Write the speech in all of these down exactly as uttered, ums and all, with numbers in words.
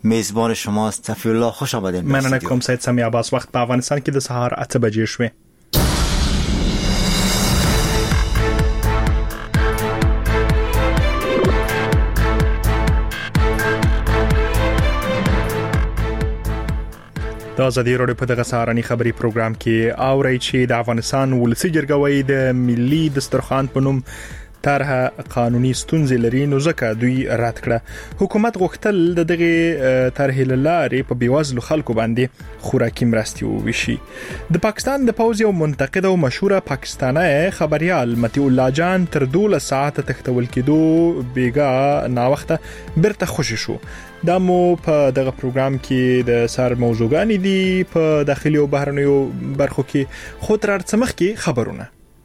میزبان شماست. صفی الله، خوش آمدید. مننه کوم سید سمی عباس. وخت په افغانستان کې د سهار اته بجې شوې. د ازادي راډیو په دغه سهارني خبري پروګرام کې اوري چې د افغانستان ولسی جرګوي د ملي دسترخوان په نوم طرحه قانوني ستونزې لري، نو ځکه دوی رد کړه. حکومت غوښتل د دغه طرحې لارې په بیوزلو خلکو باندې خوراکي مرستې وویشي. د پاکستان د پوز یو منتقد او مشهور پاکستانی خبريال متي الله جان تر دولس ساعت تختول کېدو بیګا نا وخته برته خوشی شو. دا مو په دغه پروګرام کې د سار موضوعګانی دي په داخلي او بهرنیو برخو کې. خو تر څمخ کې خبرونه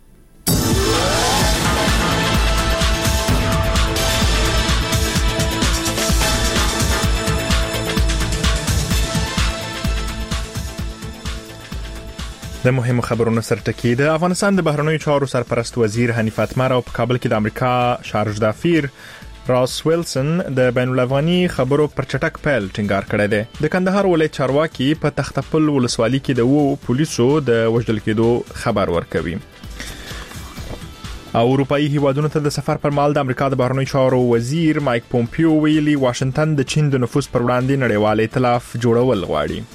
د مهمو خبرونو سرټکی. د افغانستان د بهرنیو چارو سرپرست وزیر حنیف اتمر او په کابل کې د امریکا شارج دافیر راس ویلسن د بین الافغاني خبرو پر چټک پیل ټینګار کړی دی. د کندهار ولایت چارواکي په تختپل ولسوالۍ کې د وو پولیسو د وژل کېدو خبر ورکوي. او اروپאי هیوادونو ته د سفر پر مهال د امریکا د بهرنیو چارو وزیر مایک پومپیو ویلي واشنگټن د چین د نفوذ پر وړاندې نړیوال ائتلاف جوړول غواړي.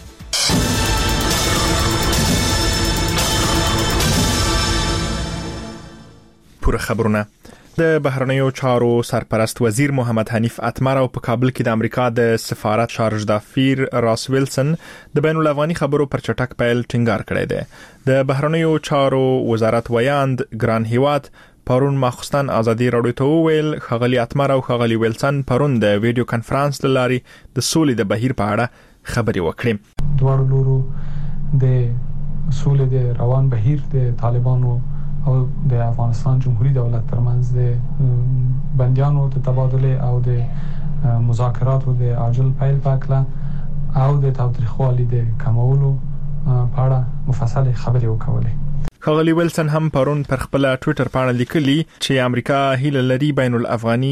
پوره خبرونه. د بهرنیو چارو سرپرست وزیر محمد حنیف اتمر او په کابل کې د امریکا د سفارت شارج دافیر راس ویلسن د بین الافغاني خبرو پر چټک پیل ټینګار کړی دی. د بهرنیو چارو وزارت ویاند ګران هیواد پرون ماخستان ازادي راډیو ته ویل خغلی اتمر او خغلی ویلسن پرون د ویډیو کانفرنس لاري د سولې د بهیر په اړه خبري وکړي. دوه لورو د سولې د روان بهیر د طالبانو او د افغانستان جمهوریت دولت ترمنځ د بندیانو د تبادله او د مذاکراتو د عاجل پیل پکړه او د تاوتریخوالي د کمولو په اړه مفصل خبرې وکولې. خغلی ویلسن هم پرون پر خپل ټوئیټر باندې لیکلي چې امریکا هیله لري بین الافغاني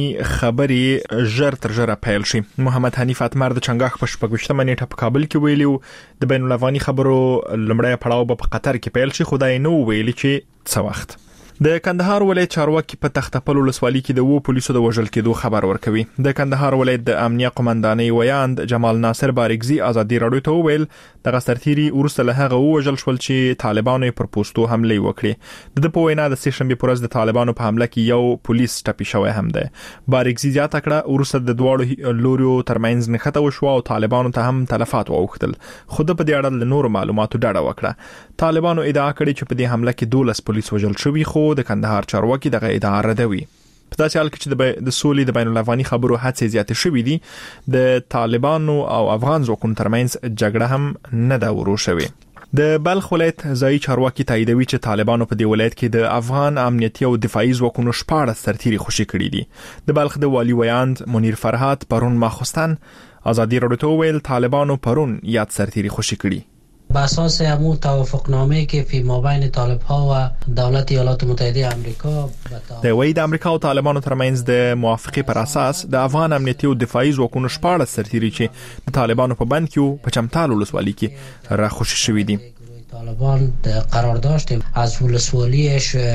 خبرې ژر تر ژره پیل شي. محمد حنیف اتمر د چنګاخ په شپږشتمه نیټه په کابل کې ویلي د بین الافغاني خبرو لمړی پړاو په قطر کې پیل شي، خدای نو ویلي چې څه وخت. د کندهار ولایت چارواکي په تختپل ولسوالۍ کې د وو پولیسو د وژل کېدو خبر ورکوي. د کندهار ولایت د امنیه قومندانۍ ویاند جمال ناصر بارګزي ازادي راډیو ته ویل د غسترتيري ورسته له هغه وژل شول چې طالبانو پر پوسټو حمله وکړي. د په وینا د سیشنبه پرز د طالبانو په حمله کې یو پولیس ټپي شوی هم دی. بارګزي زیاته کړه ورسته د دواړو لوريو ترمنځ نښته وشو او طالبانو ته هم تلفات واوښتل. خو د په دې اړه له نور معلوماتو ډډه وکړه. طالبانو ادعا کړې چې په دې حمله کې دولس پولیس وژل شوي، خو د کندهار چارواکي دغه ادعا ردوي. په داسې حال کې چې د سولې د بین الافغاني خبرو هڅې زیاتې شوې دي، د طالبانو او افغان ځواکونو ترمنځ جګړه هم نه دا ورو شوې. د بلخ ولایت ځایي چارواکي تاییدوي چې طالبانو په دې ولایت کې د افغان امنیتي او دفاعي ځواکونو شپاړس سرتیري خوشي کړي دي. د بلخ د والی ویاند منیر فرهاد پرون ماخستان ازادي راډیو ته ویل طالبانو پرون یاد سرتیري خوشي کړي. بر اساس همون توافقنامه‌ای که فی مابین طالب‌ها و دولت ایالات متحده آمریکا د وی د امریکا او طالبانو ترمنځ د موافقه پر اساس د افغان امنیتي او دفاعي ځواکونو شپاړس سرتیري چې د طالبانو په بند کې په چمتال ولسوالۍ کې راخوشي شوي دي. طالبان قرار داشت از ولسوالی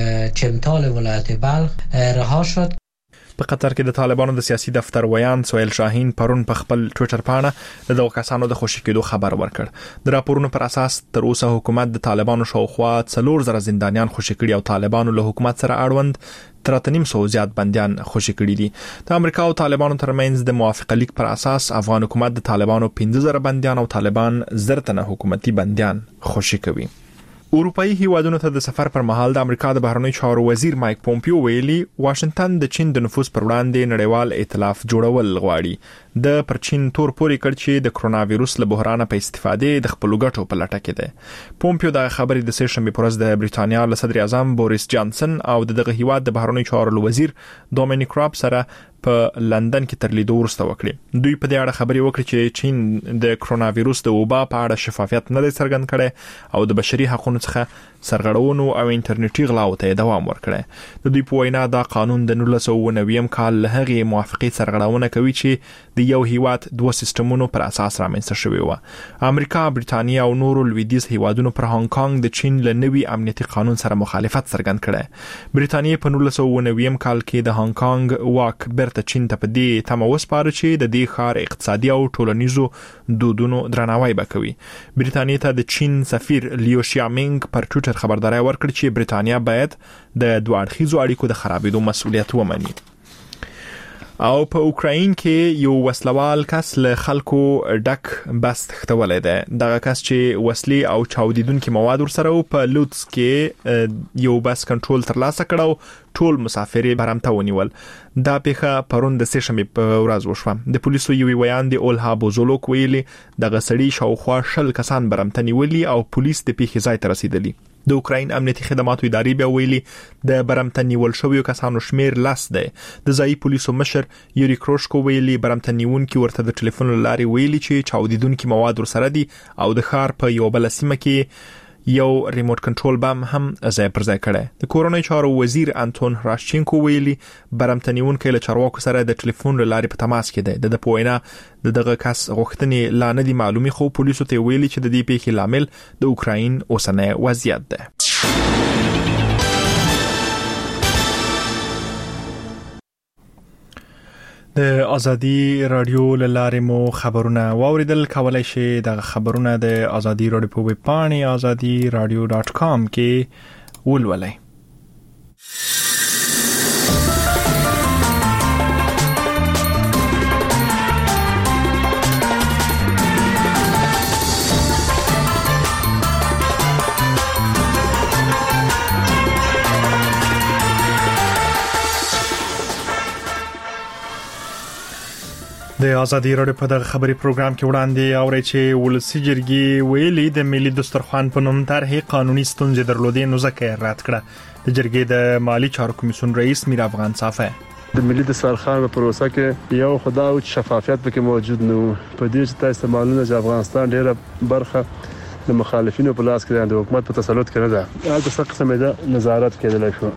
چمتال ولایت بلخ رها شد. په قطر کې د طالبانو د سیاسي دفتر ویان سویل شاهین پرون په خپل ټوئیټر باندې د دوه کسانو د خوشي کېدو خبر ورکړ. د راپورونو پر اساس تر اوسه حکومت د طالبانو شاوخوا څلور زره زندانیان خوشي کړي او طالبانو له حکومت سره اړوند تر اتنیم سو زیات بندیان خوشي کړي دي. د امریکا او طالبانو ترمنځ د موافقه لیک پر اساس افغان حکومت د طالبانو پنځه زره بندیان او طالبان زر تنه حکومتي بندیان خوشي کوي. اروپאי هیوادونو ته د سفر پر مهال د امریکا د بهرنیو چارو وزیر مایک پومپیو ویلي واشنگټن د چین د نفوذ پر وړاندې نړیوال ائتلاف جوړول غواړي. د پر چین تور پوري کړ چې د کرونا وایروس له بحران په استفادې د خپل ګټو په لټه کې ده. پومپیو د خبرې د سیشنبه پرز د بریټانیا له صدر اعظم بوریس جانسن او دغه هیواد د بهرنیو چارو وزیر دومینیک راب سره په لندن کې تر لیدو وروسته وکړي. دوی په دې اړه خبرې وکړي چې چین د کرونا وایروس د وبا په اړه شفافیت نه دی څرګند کړي او د بشري حقوقو څخه سرغړونو او انټرنیټي غلاو ته دوام ورکړي. د دوی په وینا دا قانون د نولس سوه نوي کال له هغې موافقې سرغړونه کوي چې د د یو هیواد دوه سیستمونو پر اساس رامنځته شوی و. امریکا، برېټانیا او نورو لویدیځ هیوادونو پر هانګ کانګ د چین له نوي امنیتي قانون سره مخالفت څرګند کړی. برېټانیا په نولس سوه اوه نوي کال کې د هانګ کانګ واک بیرته چین ته په دې تمه وسپاره چې د دې ښار اقتصادي او ټولنیزو دودونو درناوی وکوي. برېټانیا ته د چین سفیر لیو شیامینګ پر ټویټر خبرداري ورکړه چې برېټانیا باید د دوه اړخیزو اړیکو د خرابېدو مسؤلیت ومني. او په اوکراین کې یو وسلوال کس له خلکو ډک بس تختولې ده. دغه کس چې وسلې او چاودیدونکو مواد ورسره په لوتس کې یو بس کنټرول ترلاسه کړو، ټول مسافر برمته ونیول. دا پیښه پرون د سهشنبه په ورځ وشوه. د پولیسو یو ویان دی اولها بوزولوک ویلي دغه سړي شاوخوا شل کسان برمته نیولي او پولیس د پیښې ځای ته رسیدلی. د اوکراین امنیتي خدماتو ادارې بیا ویلي د برمته نیول شویو کسانو شمیر لس دی. د ځایي پولیسو مشر یوري کروشکو ویلي برمته نیونکي ورته د ټلیفون لارې ویلي چې چاودیدونکو مواد ورسره دي او د ښار په یو بل سیمه کې یو ریموټ کنټرول بم هم ځای پر ځای کړی. د کورونای چارو وزیر انټون راشچینکو ویلي برمته نیونکي له چارواکو سره د ټلیفون لارې په تماس کې دی. د پوینا د دغه کس غوښتنې لا نه دي معلومي، خو پولیسو ته ویلي چې د دې پیښې لامل د اوکراین اوسنی وضعیت دی. د ازادي رادیو لاره مو خبرونه واوریدل. کولای شئ د خبرونه د ازادي رادیو په ویب پاڼه azadi radio dot com کې ولولئ. د ازادي رادیو په دغه خبري پروګرام کې وړاندې اوري چې ولسی جرګي ویلي د ملي دسترخوان په نوم طرحه قانوني ستونزې درلودې، نو ځکه رد کړه. د جرګې د مالی چارو کمیسیون رئیس میر افغان صافی د ملي دسترخوان په پروسه کې یو خدای او شفافیت پکې موجود نه و. په دې چې تاسو معلومه چې افغانستان ډیره برخه د مخالفینو په لاس کې د حکومت په تسلط کې نه ده. هغه څه قسمه ده نظارت کېدلی شو.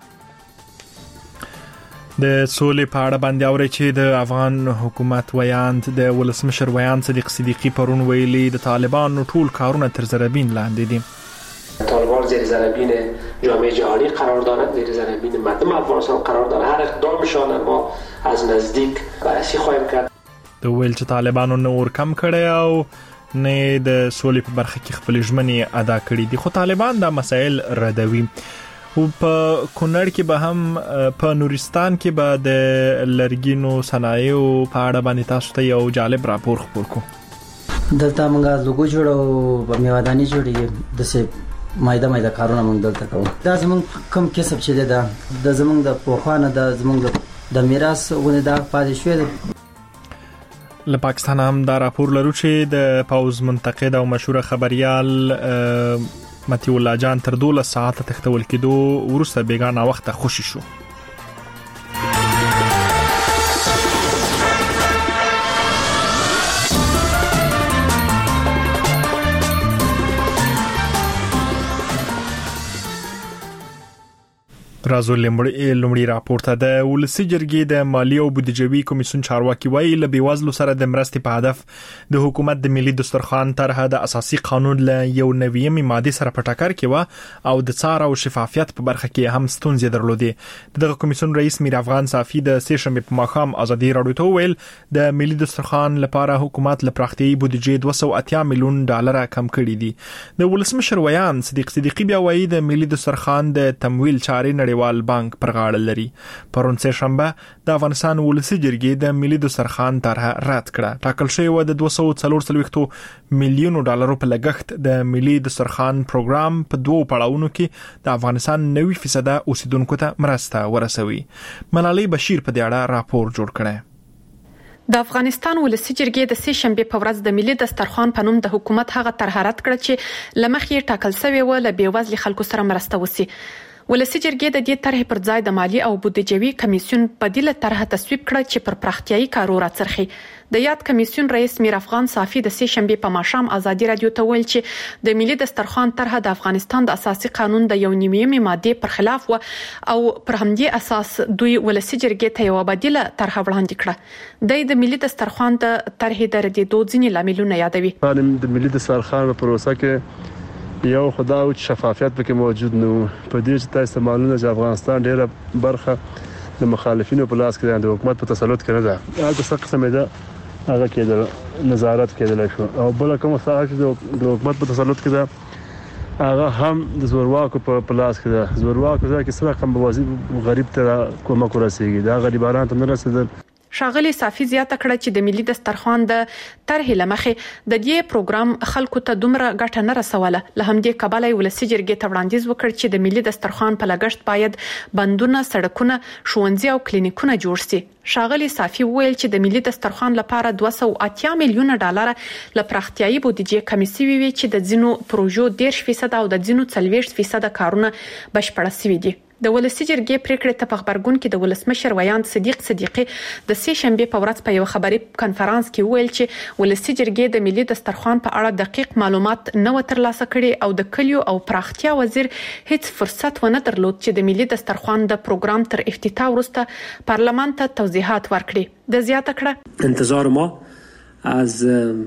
د سولې په اړه باندې اوري چې د افغان حکومت ویاند د ولسمشر ویاند صدیق صدیقی پرون ویلي د طالبانو ټول کارونه تر ضربین لاندې دي. طالبان زیر ضربین جامعه جهانی قرار دارند، زیر ضربین مردم افغانستان قرار دارند. هر اقدامشان ما از نزدیک بررسی خواهیم کرد. د ویل چې طالبانو نور کم کړي او نه د سولې په برخه کې خپل ژمنې ادا کړې دي، خو طالبان دا مسائل ردوي. او په کونړ کې به هم په نورستان کې به د لرګینو صنایعو په اړه باندې تاسو ته یو جالب راپور خپور کو. دلته موږ لوګو جوړو په میوادانی جوړي د سه مایده مایده کارونه موږ دلته کوو. دا زموږ کوم کسب چې ده د زموږ د پوخانه د زموږ د میراث ونه دا پاتې شوی ده. له پاکستان هم دا راپور لرو چې د پاوز منتقد او مشهور خبريال متي الله جان تر دولس ساعته تختول کېدو ورسته بیگانه وخت خوشی شو. رازو لومړی راپور ته د ولسی جرګې د مالی او بودیجوي کمیسیون چارواکي وایي له بیوزلو سره د مرستې په هدف د حکومت د ملي دسترخوان طرحه د اساسي قانون له یو نویمه ماده سره په ټکر کې و او د څار او شفافیت په برخه کې هم ستونزې درلودې. دغه کمیسیون رئیس میر افغان صافی د سهشنبه په ماښام ازادي رادیو ته ویل د ملي دسترخوان لپاره حکومت له پراختیايي بودیجې دوه سوه اتیا میلیون ډالر کم کړي دي. د ولسمشر ویان صدیق صدیقی بیا وایي د ملي دسترخوان د تمویل چارې نړیوال بانک پر غاړه لري. پرون سه شنبه د افغانستان ولسی جرګې د ملي دسترخوان طرحه رد کړه. ټاکل شوی و د دوه سوه څلور میلیونو ډالرو په لګښت د ملي دسترخوان پروګرام په دوه پړاوونو کې د افغانستان نوي فیصد اوسیدونکو ته مرسته ورسوي. ملالۍ بشیر په دې اړه راپور جوړ کړی. د افغانستان ولسی جرګې د سه شنبه په ورځ د ملي دسترخوان په نوم د حکومت هغه طرحه رد کړه چې لمخې ټاکل شوی و ل بیوزل خلکو سره مرسته وسی. ولسی جرګې د دې طرح پر ځای د مالی او بودیجوي کمیسیون بدیله طرح تصویب کړه چې پر پراختیايي کارو راڅرخي. د یاد کمیسیون رئیس میر افغان صافي د سه شنبه په ماښام ازادي رادیو ته ویل چې د ملي دسترخوان طرح د افغانستان د اساسي قانون د یو نیمه ماده پر خلاف و او پر همدې اساس دوی ولسی جرګې ته یو بدیله طرح وړاندې کړه. د ملي دسترخوان د طرح د ردیدو ځینې لاملونه یادوي. د ملي دسترخوان په پروسه کې یو خدا او شفافیت پکې موجود نو په دې چې تاسو معلومه چې افغانستان ډیره برخه د مخالفینو په لاس کې د حکومت په تسلط کې نه ده. هغه څه قسمه ده هغه کې نظارت کېدل شو او بل کوم څه چې د حکومت په تسلط کې ده هغه هم د زورواکو په لاس کې ده. زورواکو ځکه سره کوم وظیفه غریب ته کومک ورسیږي دا غریبانو ته نه رسیدل. شاغلی صافي زیاته کړه چې د ملي دسترخوان د طرح لمخې د دې پروګرام خلکو ته دومره ګټه نه رسوله. له همدې کبله ولسی جرګې ته وړاندیز وکړ چې د ملي دسترخوان په لګښت باید بندونه، سړکونه، ښوونځي او کلینیکونه جوړ شي. شاغلی صافي ویل چې د ملي دسترخوان لپاره دوه سوه اتیا میلیونه ډالر ل پراختیايي بودیجې کمیسي وی چې د ځینو پروژو ډیر فیصد او د ځینو څلوېښت فیصد کارونه بشپړ شوي دي. د ولسی جرګې پریکړې ته په خبرګون کې د ولسمشر ویاند صدیق صدیقي د سه شنبه په ورځ په یو خبري کانفرنس کې ویل چې ولسی جرګې د ملي دسترخوان په اړه دقیق معلومات نه ترلاسه کړي او د کلیو او پراختیا وزیر هیڅ فرصت ونه درلود چې د ملي دسترخوان د پروګرام تر افتتاح وروسته پارلمان ته توضیحات ورکړي. د زیاته کړه انتظار ما از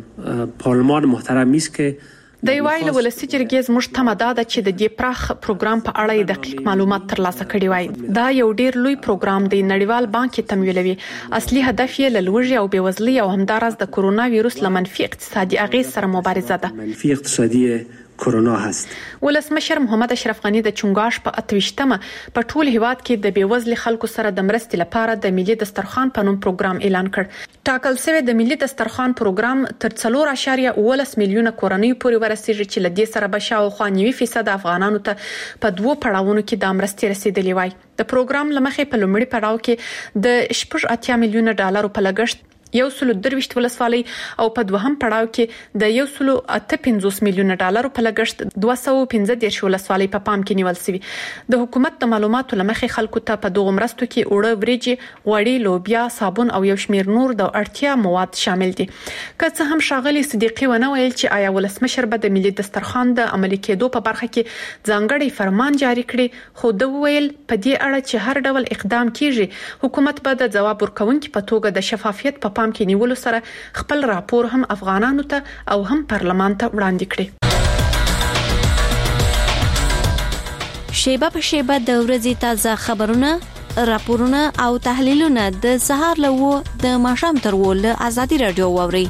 پارلمان محترم است که د ویل ولسی جرګې زموږ تمه ده چې د دې پراخ پروګرام په اړه دقیق معلومات ترلاسه کړي وای. دا یو ډیر لوی پروګرام دی، نړیوال بانک یې تمویلوي. اصلي هدف یې له لوږې او بېوزلۍ او همدارس د کرونا وایروس له منفي اقتصادي اغېز سره مبارزه ده. منفي اقتصادي کرونا هست. ولسمشر محمد اشرف غنی د چنګاش په اتوشتمه په ټول هیواد کې د بېوزلۍ خلکو سره د مرستې لپاره د ملي دسترخوان په نوم پروګرام اعلان کړ. ټاکل شوی د ملي دسترخوان پروګرام تر څلور اعشاریه اوولس میلیونه کورنۍ پورې ورسیږي چې لدې سره به شاوخوا نوي فیصد افغانانو ته په دوه پړاوونو کې د مرستې رسیدلې وای. د پروګرام لمخې په لومړي پړاو کې د شپږ اتیا میلیونه ډالر په لګښت یو سلو درويشت ولسوالۍ او په دوهم پړاو کې د یو سلو اته پنځوس میلیونه ډالر په لګښت دوه سوه پنځه دېرش ولسوالۍ په پام کې نیول شوی. د حکومت د معلوماتو لمخې خلکو ته په دغه مرستو کې اوړه، وریجې، غوړي، لوبیا، صابون او یو شمیر نور د اړتیا مواد شامل دي. که څه هم شاغلی صدیقي ونه ویل چې آیا ولسمشر به د ملي دسترخوان د عملي کېدو په برخه کې ځانګړی فرمان جاری کړي، خو د ویل په دې اړه چې هر ډول اقدام کیږي حکومت به د جواب ورکونکو په توګه د شفافیت په پام کې نیولو سره خپل راپور هم افغانانو ته او هم پارلمان ته وړاندې کړي. شیبه په شیبه د ورځې تازه خبرونه، راپورونه او تحلیلونه د سهار له و د ماښام تر و له ازادي رادیو واوري.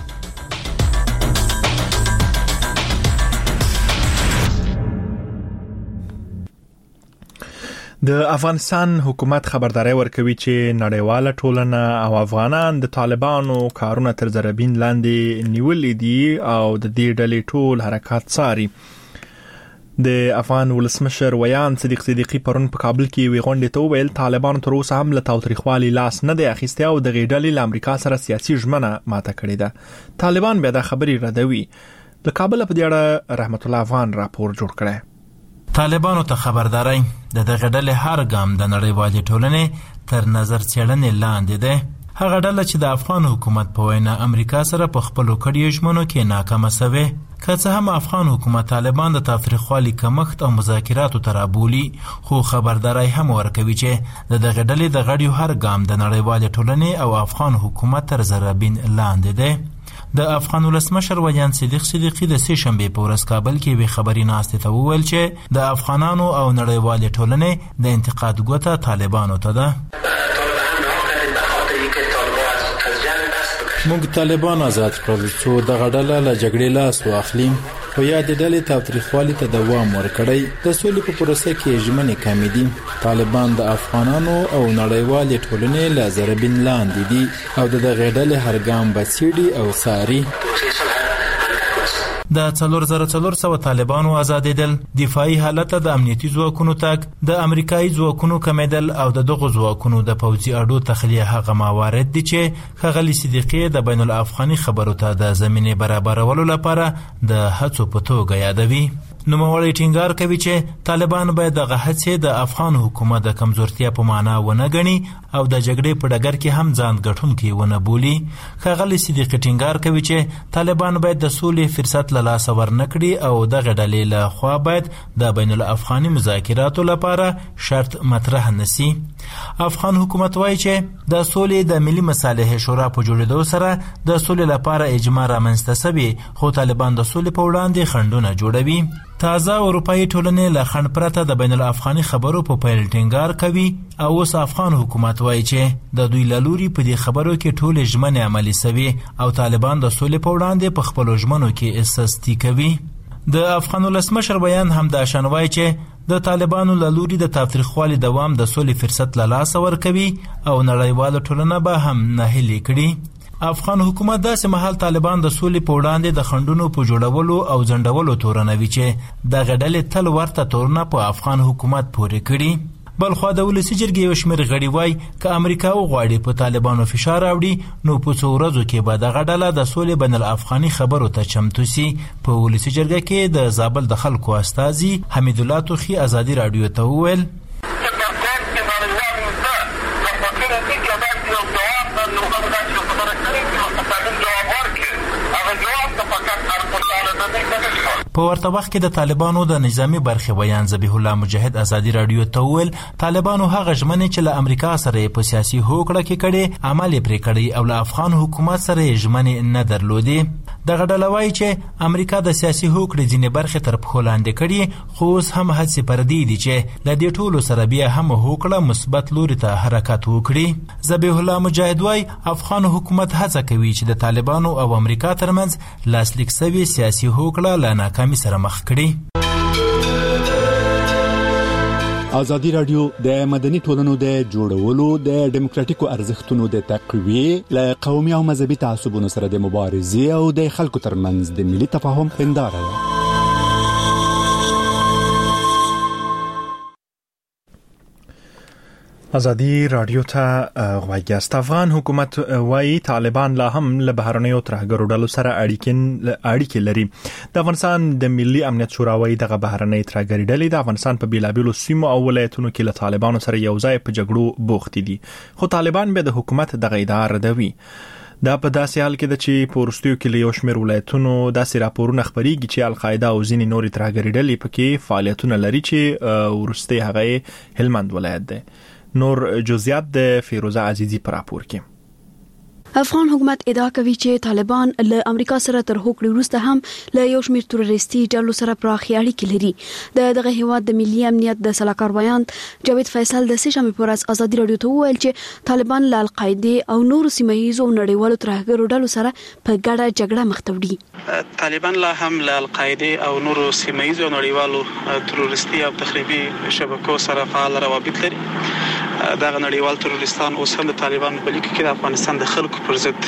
د افغانستان حکومت خبرداري ورکوي چې نړیواله ټولنه او افغانان د طالبانو کارونه تر ضربین لاندې نیولې دي او د دې ډلې ټول حرکات څاري. د افغان ولسمشر ویاند صدیق صدیقي پرون په کابل کې وی غونډه ته ویل طالبانو تر اوسه هم له تاوتریخوالي لاس نه دی اخیستی او د غېډلې له امریکا سره سیاسي ژمنه ماته کړې ده. طالبان بیا د خبري ردوي. د کابل په دې اړه رحمت الله افغان راپور جوړ کړی. طالبانو ته خبرداري د دغه ډلې هر ګام د نړیوالې ټولنې تر نظر څېړنې لاندې ده. هغه ډله چې د افغان حکومت په وینا امریکا سره په خپلو کړیو ژمنو کې ناکامه شوې، که څه هم افغان حکومت طالبان د تاوتریخوالي کمښت او مذاکراتو ته رابولي، خو خبرداري هم ورکوي چې د دغه ډلې د غړیو هر ګام د نړیوالې ټولنې او افغان حکومت تر ضربین لاندې ده. د افغان ولسمشر ویاند صدیق صدیقي د سه شنبه په ورځ کابل کې وی خبري ناستې ته وویل چې د افغانانو او نړیوالې ټولنې د انتقاد ګوته طالبانو ته ده. موږ طالبان آزاد کړل څو د غډله له جګړې لاس واخلي، خو یا د ډلې تاوتریخوالي ته دوام ورکړی. د سولې په پروسه کې ژمنې کمې دي. طالبان د افغانانو او نړیوالې ټولنې له ضربین لاندې دي او د دغې ډلې هر ګام به څېړي او څاري. د څلور زره څلور سوه طالبانو آزادېدل، دفاعي حالت د امنیتي ځواکونو تګ، د امریکایي ځواکونو کمیدل او د دغو ځواکونو د پوځي اډو تخلیه هغه موارد دي چې ښاغلي صدیقي د بین الافغاني خبرو ته د زمینې برابرولو لپاره د هڅو په توګه یادوي. نوموړی ټینګار کوي چې طالبان باید دغه هڅې د افغان حکومت د کمزورتیا په معنا ونه ګڼي او د جګړې په ډګر کې هم ځان ګټونکی ونه بولي. ښاغلی صدیقي ټینګار کوي چې طالبان باید د سولې فرصت له لاسه ورنکړي او دغه ډلې له خوا باید د بین الافغاني مذاکراتو لپاره شرط مطرح نسی. افغان حکومت وایي چې د سولې د ملي مصالحې شورا په جوړېدو سره د سولې لپاره اجماع رامنځته شوی، خو طالبان د سولې په وړاندې خنډونه جوړوي. تازه اروپایي ټولنې له خنډ پرته د بین الافغاني خبرو په پیل ټینګار کوي او اوس افغان حکومت وایي چې د دوی له لوري په دې خبرو کې ټولې ژمنې عملي شوي او طالبان د سولې په وړاندې په خپلو ژمنو کې سستي کوي. د افغان ولسمشر بیان هم دا شان وایي چې د طالبانو له لوري د تاوتریخوالي دوام د سولې فرصت له لاسه ورکوي او نړیواله ټولنه به هم ناهیلې کړي. افغان حکومت داسې مهال طالبان د سولې په وړاندې د خنډونو په جوړولو او ځنډولو تورنوي چې دغه ډلې تل ورته تورنه په افغان حکومت پورې کړي. بلخوا د ولسي جرګې یو شمېر غړي وایي که امریکا وغواړي په طالبانو فشار راوړي نو په څو ورځو کې به دغه ډله د سولې بین الافغاني خبرو ته چمتو سي. په ولسي جرګه کې د زابل د خلکو استازي حمید الله توخي ازادي راډیو ته وویل په ورته وخت کې د طالبانو د نظامی برخې بیان ذبیح الله مجاهد ازادي راډیو ته وویل طالبانو هغه ژمنې چې له امریکا سره په سیاسي هوکړه کې کړي عمل یې پرې کړی او له افغان حکومت سره یې ژمنې نه درلودې. دغه ډله وایي چې امریکا د سیاسي هوکړې ځینې برخې تر پښو لاندې کړي، خو اوس هم هڅې پردي دي چې له دې ټولو سره بیا هم هوکړه مثبت لوري ته حرکت وکړي. ذبیح الله مجاهد وایي افغان حکومت هڅه کوي چې د طالبانو او امریکا ترمنځ لاسلیک شوې سیاسي هوکړه له ناکامۍ سره مخ کړي. ازادي راډیو د مدني ټولنو د جوړولو د ډیموکراتیکو ارزښتونو د تقویې له قومي او مذهبي تعصبونو سره د مبارزې او د خلکو ترمنځ د ملي تفاهم هنداره ده. ازادي راډیو ته غوږیاست. افغان حکومت وايي طالبان لا هم له بهرنیو ترهګرو ډلو سره اړیکې اړیکې لري. د افغانستان د ملي امنیت شورا وايي دغه بهرنۍ ترهګري ډلې د افغانستان په بیلابیلو سیمو او ولایتونو کې له طالبانو سره یو ځای په جګړو بوخت دي، خو طالبان به د حکومت دغه ادعا ردوي. دا په داسې حال کې د چې په وروستیو کې له یو شمېر ولایتونو داسې راپورونه خپرېږي چې القاعده او ځینې نورې ترهګري ډلې پکې فعالیتونه لري چې وروستی هغه هلمند ولایت دی. نور جزئیات د فیروزه عزیزی پر راپور کې. افغان حکومت ادعا کوي چې طالبان له امریکا سره تر هوکړې وروسته هم له یو شمېر تروریستي ډلو سره پراخې اړیکې لري. د دغه هیواد د ملي امنیت د سلاکار بیان جاوید فیصل د سه شنبې پر ورځ ازادي راډیو ته وویل چې طالبان له القاعده او نورو سیمه ییزو نړیوالو ترهګرو ډلو سره په ګډه جګړه مخ ته وړي. طالبان لا هم له القاعده او نورو سیمه ییزو نړیوالو تروریستي او تخریبي شبکو سره فعال روابط لري. دغه نړیوال تروریستان اوس هم د طالبانو په لیکو کې د افغانستان د خلکو پر ضد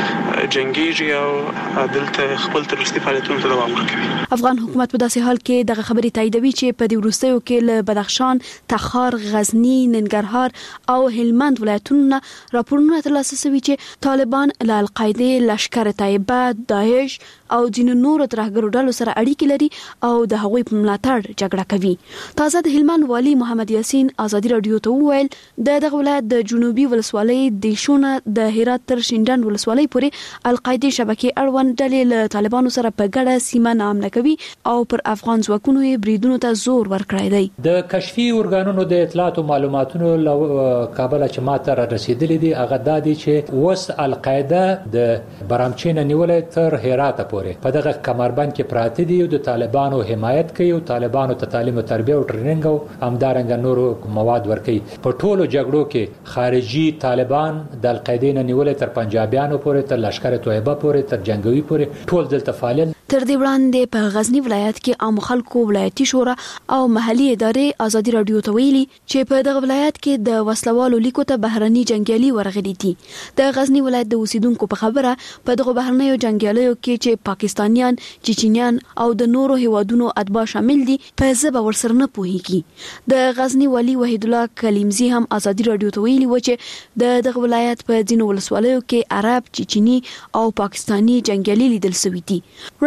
جنگيږي او دلته خپل تروریستي فعالیتونو ته دوام ورکوي. افغان حکومت په داسې حال کې دغه خبرې تاییدوي چې په دې وروستیو کې له بدخشان، تخار، غزنی، ننګرهار او هلمند ولایتونو راپورونه ترلاسه شوي چې طالبان له القاعده، لشکر طیبه، داعش او ځینو نورو ترهګرو ډلو سره اړیکې لري او د هغوی په ملاتړ جګړه کوي. تازه د هلمند والي محمد یاسین ازادي راډیو ته وویل د دغه ولایت د جنوبي ولسوالۍ د شونه د هرات تر شینډنډ ولسوالۍ پورې القاعده شبکې اړوند ډلې له طالبانو سره په ګډه سیمه نامنه کوي او پر افغان ځواکونو یې بریدونو ته زور ورکړی دی. د کشفي ارګانونو د اطلاعات او معلوماتونو له کابل چې ماته را رسیدلې دي هغه د دې چې وس القاعده د برامچین نیولې تر هرات پورې په دغه کمربند کې پراته دي او د طالبانو حمایت کوي او طالبانو ته تعلیم او تربیه او ټریننګ او همدارنګه نورو مواد ورکوي. په ټولو جګړو کې خارجي طالبان د القاعده نه نیولې تر پنجابیانو پورې تر لشکر طیبه پورې تر جنگوي پورې ټول دلته فعال. تر دې وړاندې په غزنی ولایت کې عام خلکو ولایتي شورا او محلي ادارې ازادي راډیو ته ویلي چې په دغه ولایت کې د وسلوالو لیکو ته بهرني جنگیالي ورغلي دي. د غزنی ولایت د اوسیدونکو په خبره په دغه بهرنیو جنگیالیو کې چې پاکستانیان، چچنیان او د نورو هیوادونو اتباع شامل دي په ځبه ورسره نه پوهیږي. د غزنی والي وحید الله کلیمزی هم ازادي راډیو ته ویلي و چې د دغه ولایت په ځینو ولسوالیو کې عرب، چچنی او پاکستانی جنگیالي لیدل شوي دي.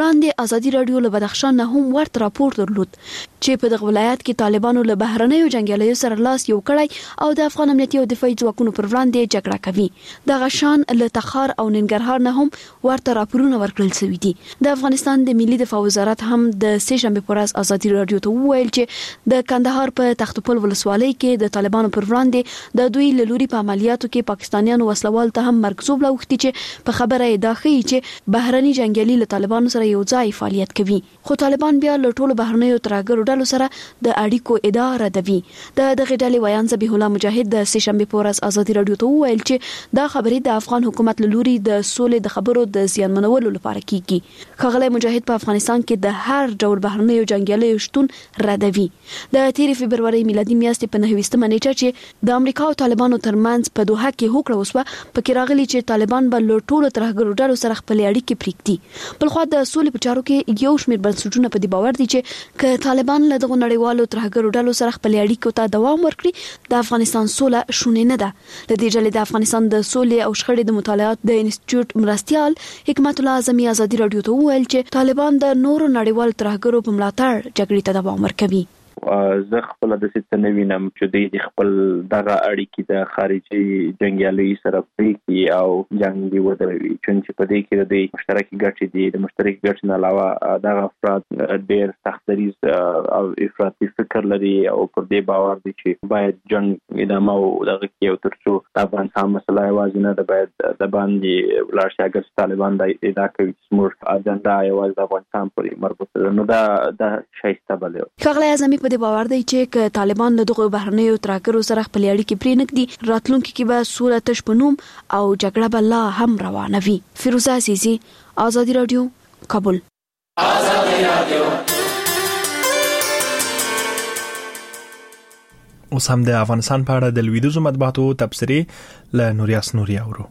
وړاندې ازادي رادیو له بدخشان نه هم ورته راپور درلود چې په دغه ولایت کې طالبانو له بهرنیو جنگیالیو سره لاس یو کړی او د افغان امنیتي او دفاعي ځواکونو پر وړاندې جګړه کوي. دغه شان له تخار او ننګرهار نه هم ورته راپورونه ورکړل شوي دي. د افغانستان د ملي دفاع وزارت هم د سه شنبه پر ورځ ازادي رادیو ته وویل چې د کندهار په تختپل ولسوالۍ کې د طالبانو پر وړاندې د دوی له لوري په عملیاتو کې پاکستانیانو وسلوال ته هم مرکزوب لوختي چې په خبره یې دا ښیي چې بهرني جنگیالي له طالبانو سره یو ځای فعالیت کوي، خو طالبان بیا له ټولو بهرنیو ترهګرو ډلو سره د اړیکو ادعا ردوي. د دغه ډلې ویان ذبیح الله مجاهد د سه شنبه په ورځ ازادي رادیو ته وویل چې دا خبرې د افغان حکومت له لوري د سولې د خبرو د زیانمنولو لپاره کیږي. ښاغلی مجاهد په افغانستان کې د هر ډول بهرنیو جنگیالیو شتون ردوي. د تیر فبرवरी میلادي میاشتې په نهه ویشتمه نیټه چې د امریکا او طالبانو ترمنځ په دوحه کې هوکړه وسوه، پکې راغلي چې طالبان به له ټولو ترهګرو ډلو سره خپل اړیکې پریږدي. بلخوا د سولې په چارو کې یو شمېر بنسټونه په دې باور دي چې که طالبان له دغو نړیوالو ترهګرو ډلو سره خپل اړیکو ته دوام ورکړي، د افغانستان سوله شونې نه ده. د دې ډلې د افغانستان د سولې او شخړې د مطالعات د انسټیټیوټ مرستيال حکمت الله اعظمي ازادي رادیو ته وویل چې طالبان د نورو نړیوالو ترهګرو په ملاتړ جګړې ته دوام ورکوي. زه خپل د څه نه وینم چې د خپل دغه اړیکې د خارجي جنگیالیو سره پریکي او جنگ دی ودروي، چې په دې کې د مشترکي ګټې دي. د مشترکي ګټې نه علاوه دغه افراد ډېر سختدریز او افراطي فکر لري او پر دې باور دي چې باید جنگ ادامه او دغه کې او ترڅو د افغانستان مسله یوازې نه ده، باید د باندې ولاړ شي. اگر طالبان د ادعا کوي چې موږ اجنډا یوازې د افغانستان پورې مربوط ده، نو دا د شایسته بل ښاغلی اعظمي په دې باور دی چې ک طالبان له دغه بهرنیو ترهګرو سره خپل اړیکې پرې نږدي، راتلونکي کې به سوله تش په نوم او جګړه به لا هم روانه وي. فیروزه عزیزی، ازادي رادیو، کابل. ازادي رادیو اوس هم د افغانستان په اړه د لویدیځو مطبوعاتو تبصرې له نوریاس نوري اورو.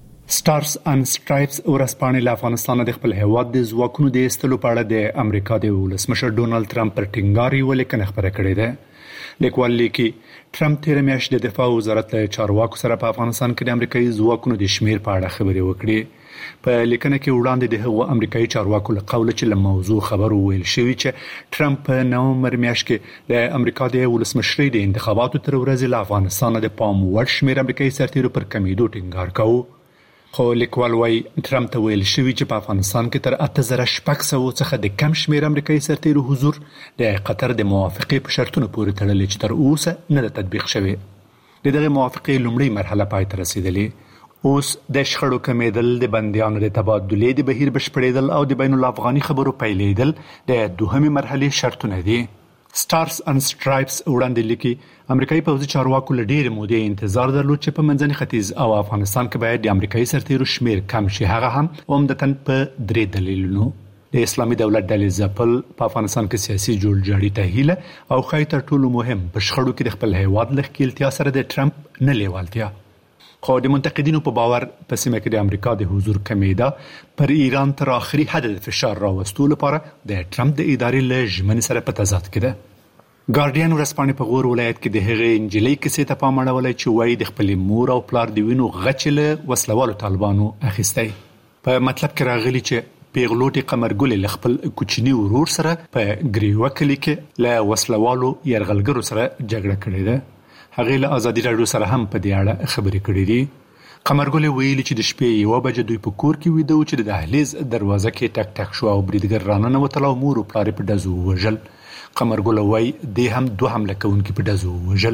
سټارز اند سټرایپس ورسپانې له افغانستان د خپل هیواد د ځواکونو د ایستلو په اړه د امریکا د ولسمشر ډونالد ټرمپ پر ټینګار یو لیکنه خبره کړې ده. لیکوال لیکي ټرمپ تیر میاشت د دفاع وزارت له چارواکو سره په افغانستان کې د امریکایي ځواکونو د شمیر په اړه خبرې وکړې. په لیکنه کې وړاندې د هغو امریکایي چارواکو له قوله چې له موضوع خبرو ویل شوی چې ټرمپ په نومبر میاشت کې د امریکا د ولسمشرۍ د انتخاباتو تر ورځې له افغانستان د پام وړ شمیر امریکایي سرتیرو پر کمیدو ټینګار کاوه. خو لیکوال وايي ټرمپ ته ویل شوی چې په افغانستان کې تر اته زره شپږ سوه څخه د کم شمیر امریکایي سرتیرو حضور د قطر د موافقې په شرطونو پورې تړلی چې تر اوسه نه تطبیق شوی. د دغه موافقې لومړی مرحله پای ته رسیدلې. اوس د شخړو کمیدل، د بندیانو د تبادلې د بهیر بشپړېدل او د بین الافغاني خبرو پیلېدل د دوهمې مرحلې شرطونه دي. سټارز اند سټرایپس وړاندې لیکي امریکایي پوځي چارواکو له ډېرې مودې انتظار درلود چې په منځني ختیځ او افغانستان کې باید د امریکایي سرتیرو شمیر کم شي، هغه هم عمدتاً په درې دلیلونو. د اسلامي دولت ډلې ځپل، په افغانستان کې سیاسي جوړجاړي ته هیله او ښایي تر ټولو مهم په شخړو کې د خپل هیواد له ښکیلتیا سره د ټرمپ نه لیوالتیا. خو د منتقدینو په باور په سیمه کې د امریکا د حضور کمیده پر ایران تر اخري حد د فشار راوستلو لپاره د ټرمپ د ادارې له ژمنې سره په تضاد کې ده. ګارډین ورځپاڼې په غور ولایت کې د هغې نجلۍ کیسې ته پام اړولی چې وایي د خپلې مور او پلار د وینو غچې له وسلوالو طالبانو اخیستی. په مطلب کې راغلي چې پیغلوټې قمرګلې له خپل کوچني ورور سره په ګریوه کلي کې له وسلوالو یرغلګرو سره جګړه کړې ده. هغې له ازادي راډیو سره هم په دې اړه خبرې کړې دي. قمرګلې ویلي چې د شپې یوه بجه دوی په کور کې ویده و چې د دهلیز دروازه کې ټک ټک شو او بریدګر راننوتل او مور او پلار یې په ډزو ووژل. قمرګله وایي دې هم دوه حمله کوونکي په ډزو ووژل.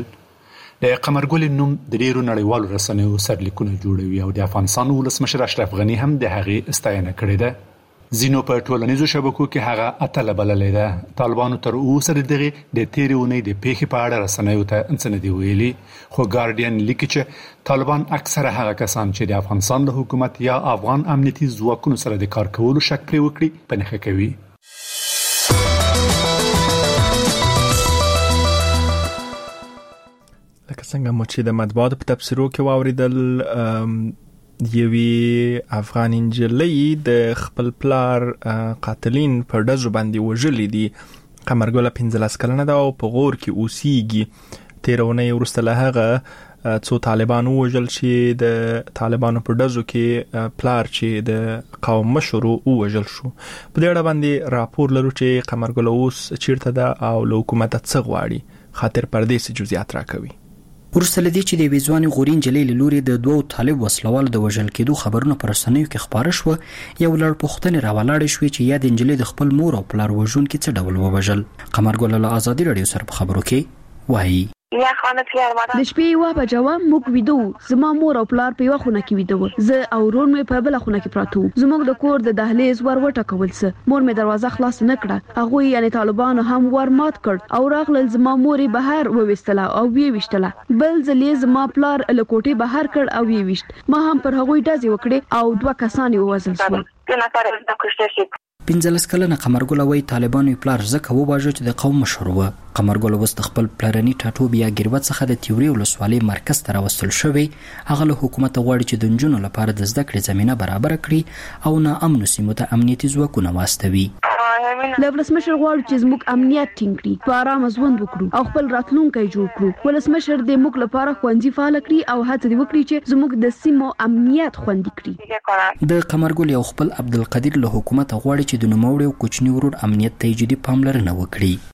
د قمرګلې نوم د ډېرو نړیوالو رسنیو سرلیکونه جوړوي او د افغانستان ولسمشر اشرف غني هم د هغې ستاینه کړې ده. ځینو په ټولنیزو شبکو کې هغه اتله بللې ده. طالبانو تر اوسه د دغې د تېرې اونۍ د پیښې په اړه رسنیو ته څه نه دي ویلي، خو ګارډین لیکي چې طالبان اکثره هغه کسان چې د افغانستان له حکومت یا افغان امنیتي ځواکونو سره د کار کولو شک پرې وکړي په نښه کوي. لکه څنګه مو چې د مطبوعاتو په تبصرو کې واوریدل، یوی افغان انجلۍ د خپل پلار قاتلین په ډزو باندې وژلي دي. قمرګله پنځلس کلنه ده او په غور کې اوسېږي. تېره اونۍ وروسته له هغه څو طالبان وژل شي د طالبانو په ډزو کې پلار چې د قوم مشر وژل شو. په دې اړه باندې راپور لرو چې قمرګل اوس چیرته ده او له حکومت څخه غواړي خاطر پردیسي جزئیات راکوي. ورسته لدی چې د ویزوان غورین جلیل لوري د دوو طالب وسلوال د وژل کېدو خبرونه پر رسنیو کې خبره شو. یو لړ پوښتنې راولاړې شوې چې یا د انجلۍ د خپل مور او پلار وژون کې څه ډول ووژل. قمرګل له آزادي رادیو سره په خبرو کې وایي یا خانه پیار ماده د شپې وا بجوا موږ ویدو زما مور او پلار په یو خونه کې ویدو زه او ورور مې په بل خونه کې پراته زموږ د کور د دهلیز ور وټکول څه مور مې دروازه خلاص نه کړه هغه یعنی طالبانو هم ور مات کړ او راغلل زما مورې بهر وويستله او وی وشتله بل ځلې زما پلار له کوټې بهر کړ او وی وشت ما هم پر هغه ډازې وکړې او دوه کسان ووژل شول. پنځلس کلنه قمرګل وای طالبانو پلار زکه وواژه چې د قوم مشر و. قمرګل وست خپل پلرني ټاټوبیا ګروت څخه د تیوري ولسوالۍ مرکز ته راوستل شوی. هغه له حکومت غواړي چې د نجونو لپاره د زده کړې زمينه برابر کړي او نه امن سیمو ته امنیتي ځواکونه واستوي. له ولسمشر غواړي چې زموږ امنیت ټینګ کړي په آرام ژوند وکړو او خپل راتلونکی جوړ کړو. ولسمشر د موږ لپاره خوندي فعال کړي او هڅه وکړي چې زموږ د سیمو امنیت خوندي کړي. د قمرګل یو خپل عبدالقدیر له حکومت غواړي چې د نوموړي او کوچني ورور امنیت ته جدي پاملرنه وکړي.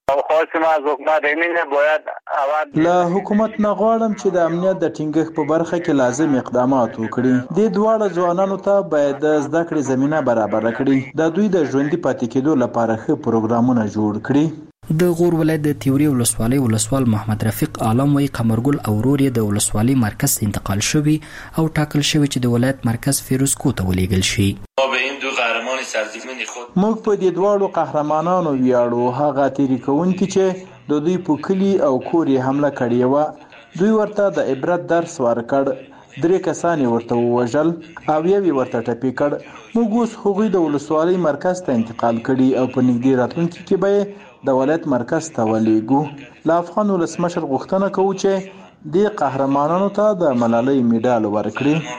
له حکومت نه غواړم چې د امنیت د ټینګښت په برخه کې لازم اقدامات وکړي. د دواړو ځوانانو ته باید د زده کړې زمينه برابر کړي. د دوی د ژوندۍ پاتې کېدو لپاره ښه پروګرامونه جوړ کړي. د غور ولایت د تیوري ولسوالۍ ولسوال محمد رفیق عالم وی قمرګل او ورور د ولسوالۍ مرکز ته انتقال شوی او ټاکل شوی چې د ولایت مرکز فیروز کو ته ولېږل شي. موږ په دې دواړو قهرمانانو ویاړو. هغه تیری کوونکي چې د دوی په کلی او کور یې حمله کړې و دوی ورته د عبرت درس ورکړ. درې کسان ورته وژل او یو ورته ټپي کړ. موږ اوس هغوی د ولسوالۍ مرکز ته انتقال کړي او په نږدې راتلونکي کې به د ولایت مرکز ته ولېږو. له افغان ولسمشر غوښتنه کوو چې د قهرمانانو ته د ملالۍ میډال ورکړي.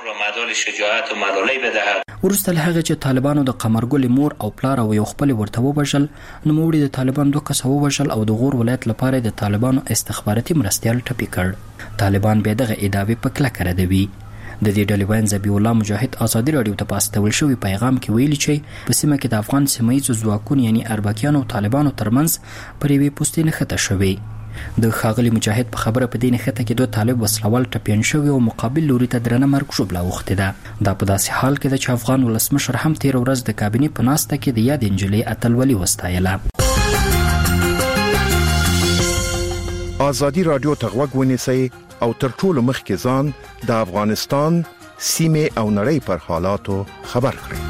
ورسته له هغه چې طالبانو د قمرګل مور او پلار او یو خپل ورته وژل نو موړي د طالبان دوه کسه وژل او د غور ولایت لپاره د طالبانو استخباراتي مرستيال ټپي کړ. طالبان به دغه ادعاوې په کلکه ردوي. د دې ډلې وین زبی الله مجاهد آزادي رادیو ته پاستول شوی پیغام کې ویلي چې په سیمه کې د افغان سیمایي ځواکونو یعنی اربکیانو او طالبانو ترمنځ پر یوې پوستې نښته شوی. د خاغلی مجاهد په خبره په دې نښته کې دوه طالب وسلوال ټپيان شوی او مقابل لوري ته درنه مرګ ژوبله وخته ده. دا په داسې حال کې د افغان ولسمشر هم تیر ورځ د کابینې په ناسته کې د یاد انجلۍ اتلولي وستایله. آزادي رادیو ته غوږ ونیسئ او تر ټولو مخکې ځان د افغانستان سیمه او نړۍ پر حالاتو خبر کړئ.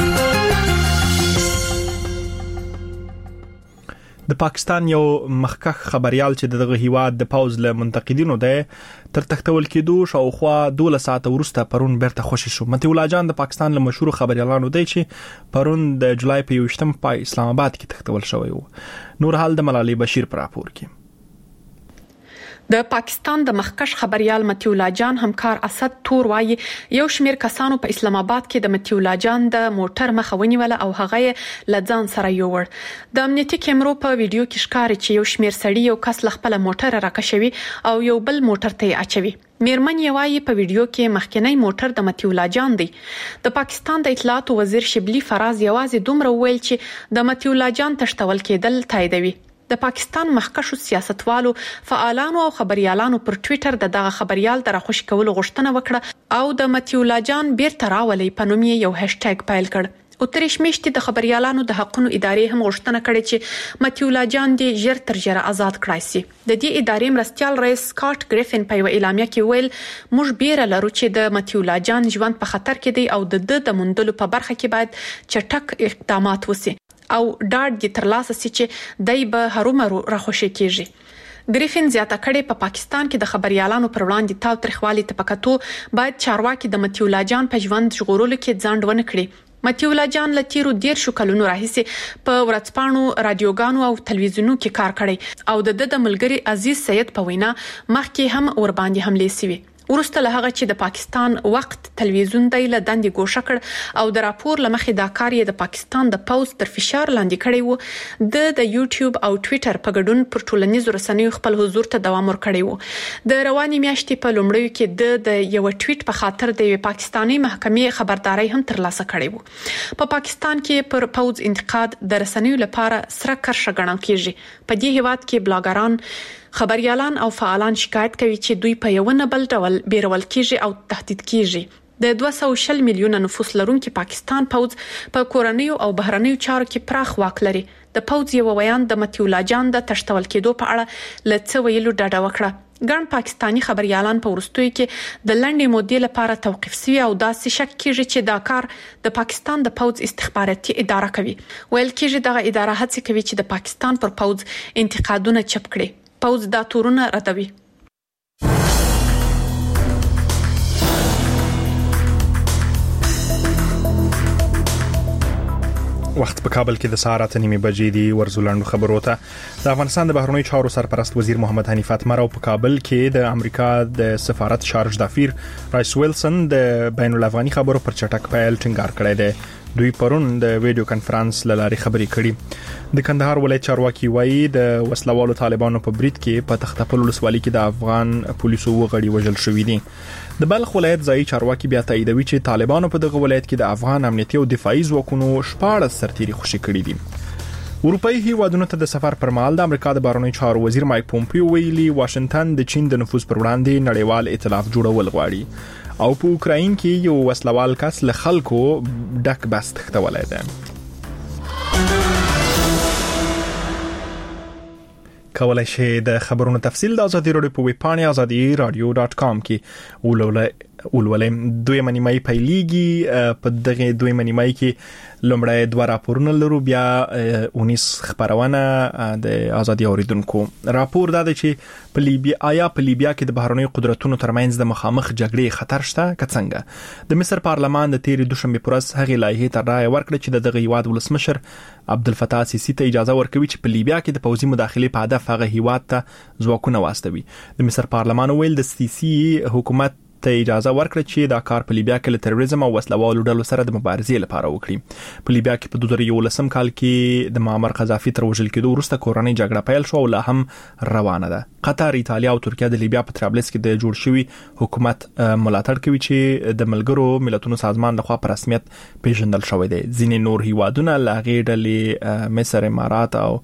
د پاکستان یو مخکښ خبريال چې دغه هیواد د پاوز له منتقدینو ده تر تختول کېدو شاوخوا دوله ساعت ورسته پرون بیرته خوشی شو. متي الله جان د پاکستان له مشهور خبريالانو دی چې پرون د جولای په یوشتم په اسلام آباد کې تختول شوی و. نور حال د ملالي بشیر پر راپور کې د پاکستان د مخکښ خبريال متي الله جان همکار اسد تور وایي یو شمیر کسانو په اسلام آباد کې د متي الله جان د موټر مخه ونیوله او هغه لځان سره یوړ. د امنیتي کیمرو په ویډیو کې ښکاري چې یو شمیر سړي یو کس خپل موټر راکښوي او یو بل موټر ته اچوي. میرمن یوایي په ویډیو کې مخکنی موټر د متي الله جان دی. د پاکستان د اطلاعات وزیر شبلی فراز یوازې دومره ویل چې د متي الله جان تشتول کېدل تاییدوي. د پاکستان مخکښو سیاستوالو فعالانو او خبريالانو پر ټوئیټر د دغه خبريال د راخوشي کولو غوښتنه وکړه او د متي الله جان بیرته راولي په نوم یو هاشټیګ پایل کړ. او ترېش میشتي د خبريالانو د حقوقو ادارې هم غوښتنه کړې چې متي الله جان د ژر تر ژره آزاد کړای شي. د دې ادارې مرستيال رئیس سکاټ ګریفن په اعلامیه کې ویل موږ بیره لرو چې د متي الله جان ژوند په خطر کې دی او د د مندلو په برخه کې باید چټک اقدامات وشي او ډاډ دې ترلاسه شي چې دای به هرومرو راخوشي کیږي. ګریفن زیاته کړي په پاکستان کې د خبريالانو پر وړاندې تاوتریخوالي تپکاتو باید چارواکي د متي الله جان په ژوند ژغورلو کې ځان ونه کړي. متي الله جان لتیرو ډیر شو کلونو راهیسې په ورځپاڼو رادیوګانو او تلویزیونونو کې کار کړی او د د ملګری عزیز سید په وینا مخکې هم ور باندې حمله سوي ورسته له هغه چې د پاکستان وخت تلویزیون د له دندې ګوښه کړ او د راپور لمخې دا کار یې د پاکستان د پوز تر فشار لاندې کړی وو د د یوټیوب او ټوئیټر په ګډون پر ټولنیزو رسنیو خپل حضور ته دوام ورکړی وو د رواني میاشتې په لومړیو کې د د یو ټویټ په خاطر د پاکستاني محکمې خبرداري هم ترلاسه کړې وو په پاکستان کې پر پوز انتقاد د رسنیو لپاره سره کرښه ګڼل کیږي په دې هیواد کې بلاګران خبريالان او فعالان شکایت کوي چې دوی په یو نه بل ډول بیرول کیږي او تهدید کیږي د دوه سوه شل میلیونه نفوس لرونکي پاکستان پوز په کورنیو او بهرنیو چارو کې پراخ واک لري د پوز یو ویان د متیولا جان د تشتول کېدو په اړه لڅ ویلو ډاډه وکړه ګڼ پاکستانی خبريالان په ورستوي کې د لنډې مودې لپاره توقيف شوي او داسې شک کیږي چې دا کار د پاکستان د پوز استخباراتي اداره کوي ویل کېږي دغه اداره هڅه کوي چې د پاکستان پر پوز انتقادونه چپ کړي پوز دا تورونه ردوي وخت په کابل کې د سهار اته نیمې بجې دی ورزولاندو خبرو ته د افغانستان د بهرنیو چارو سرپرست وزیر محمد حنیف اتمر او په کابل کې د امریکا د سفارت شارج دافیر رایس ویلسن د بین الافغاني خبرو پر چټک پیل ټینګار کړی دی دوی پرون د ویډیو کانفرنس لاري خبرې کړې د کندهار ولایت چارواکي وایي د وسلوالو طالبانو په برید کې په تختپل ولسوالۍ کې د افغان پولیسو وغړي وژل شوې دي د بلخ ولایت ځایي چارواکي بیا تاییدوي چې طالبانو په دغه ولایت کې د افغان امنیتي او دفاعي ځواکونو شپاړس سرتیري خوشي کړي دي اروپאי هیوادونو ته د سفر پر مهال د امریکا د بهرنیو چارو وزیر مایک پومپیو ویلي واشنگټن د چین د نفوذ پر وړاندې نړیوال ائتلاف جوړول غواړي او په اوکراین کې یو وسلوال کس له خلکو ډک بس تختولای دی کولای شئ د خبرونو تفصیل د ازادي رادیو په ویب پاڼه ازادي رادیو ډاټ کام کې ولولئ ولولې دوی منیمای پیلیږي په دغه دوی منیمای کې لومړی دوه راپورونه لرو بیا اونیس خبرونه د ازادي اوریدونکو راپور دا دی چې په لیبیا آیا په لیبیا کې د بهرنیو قدرتونو ترمنځ د مخامخ جګړې خطر شته کڅنګه د مصر پارلمان د تیرې دوشنبه پرز هغه لایحه تر رائے ورکړه چې د دغه هیواد ولسمشر عبدالفتاح سیسی ته اجازه ورکوي چې په لیبیا کې د پوځي مداخلې په هدف هغه هیواد ته ځواکونه واستوي د مصر پارلمان ویل د سیسی حکومت ته اجازه ورکړه چې دا کار په لیبیا کې له تروریزم او وسلوالو ډلو سره د مبارزې لپاره وکړي په لیبیا کې په دوه زره یولسم کال کې د معمر قذافي تر وژل کېدو وروسته کورنۍ جګړه پیل شو او لا هم روانه ده قطر ایتالیا او ترکیه د لیبیا په طرابلس کې د جوړ شوی حکومت ملاتړ کوي چې د ملګرو ملتونو سازمان لخوا په رسمیت پیژندل شوی دی ځینې نور هیوادونه لاغې ډلې مصر امارات او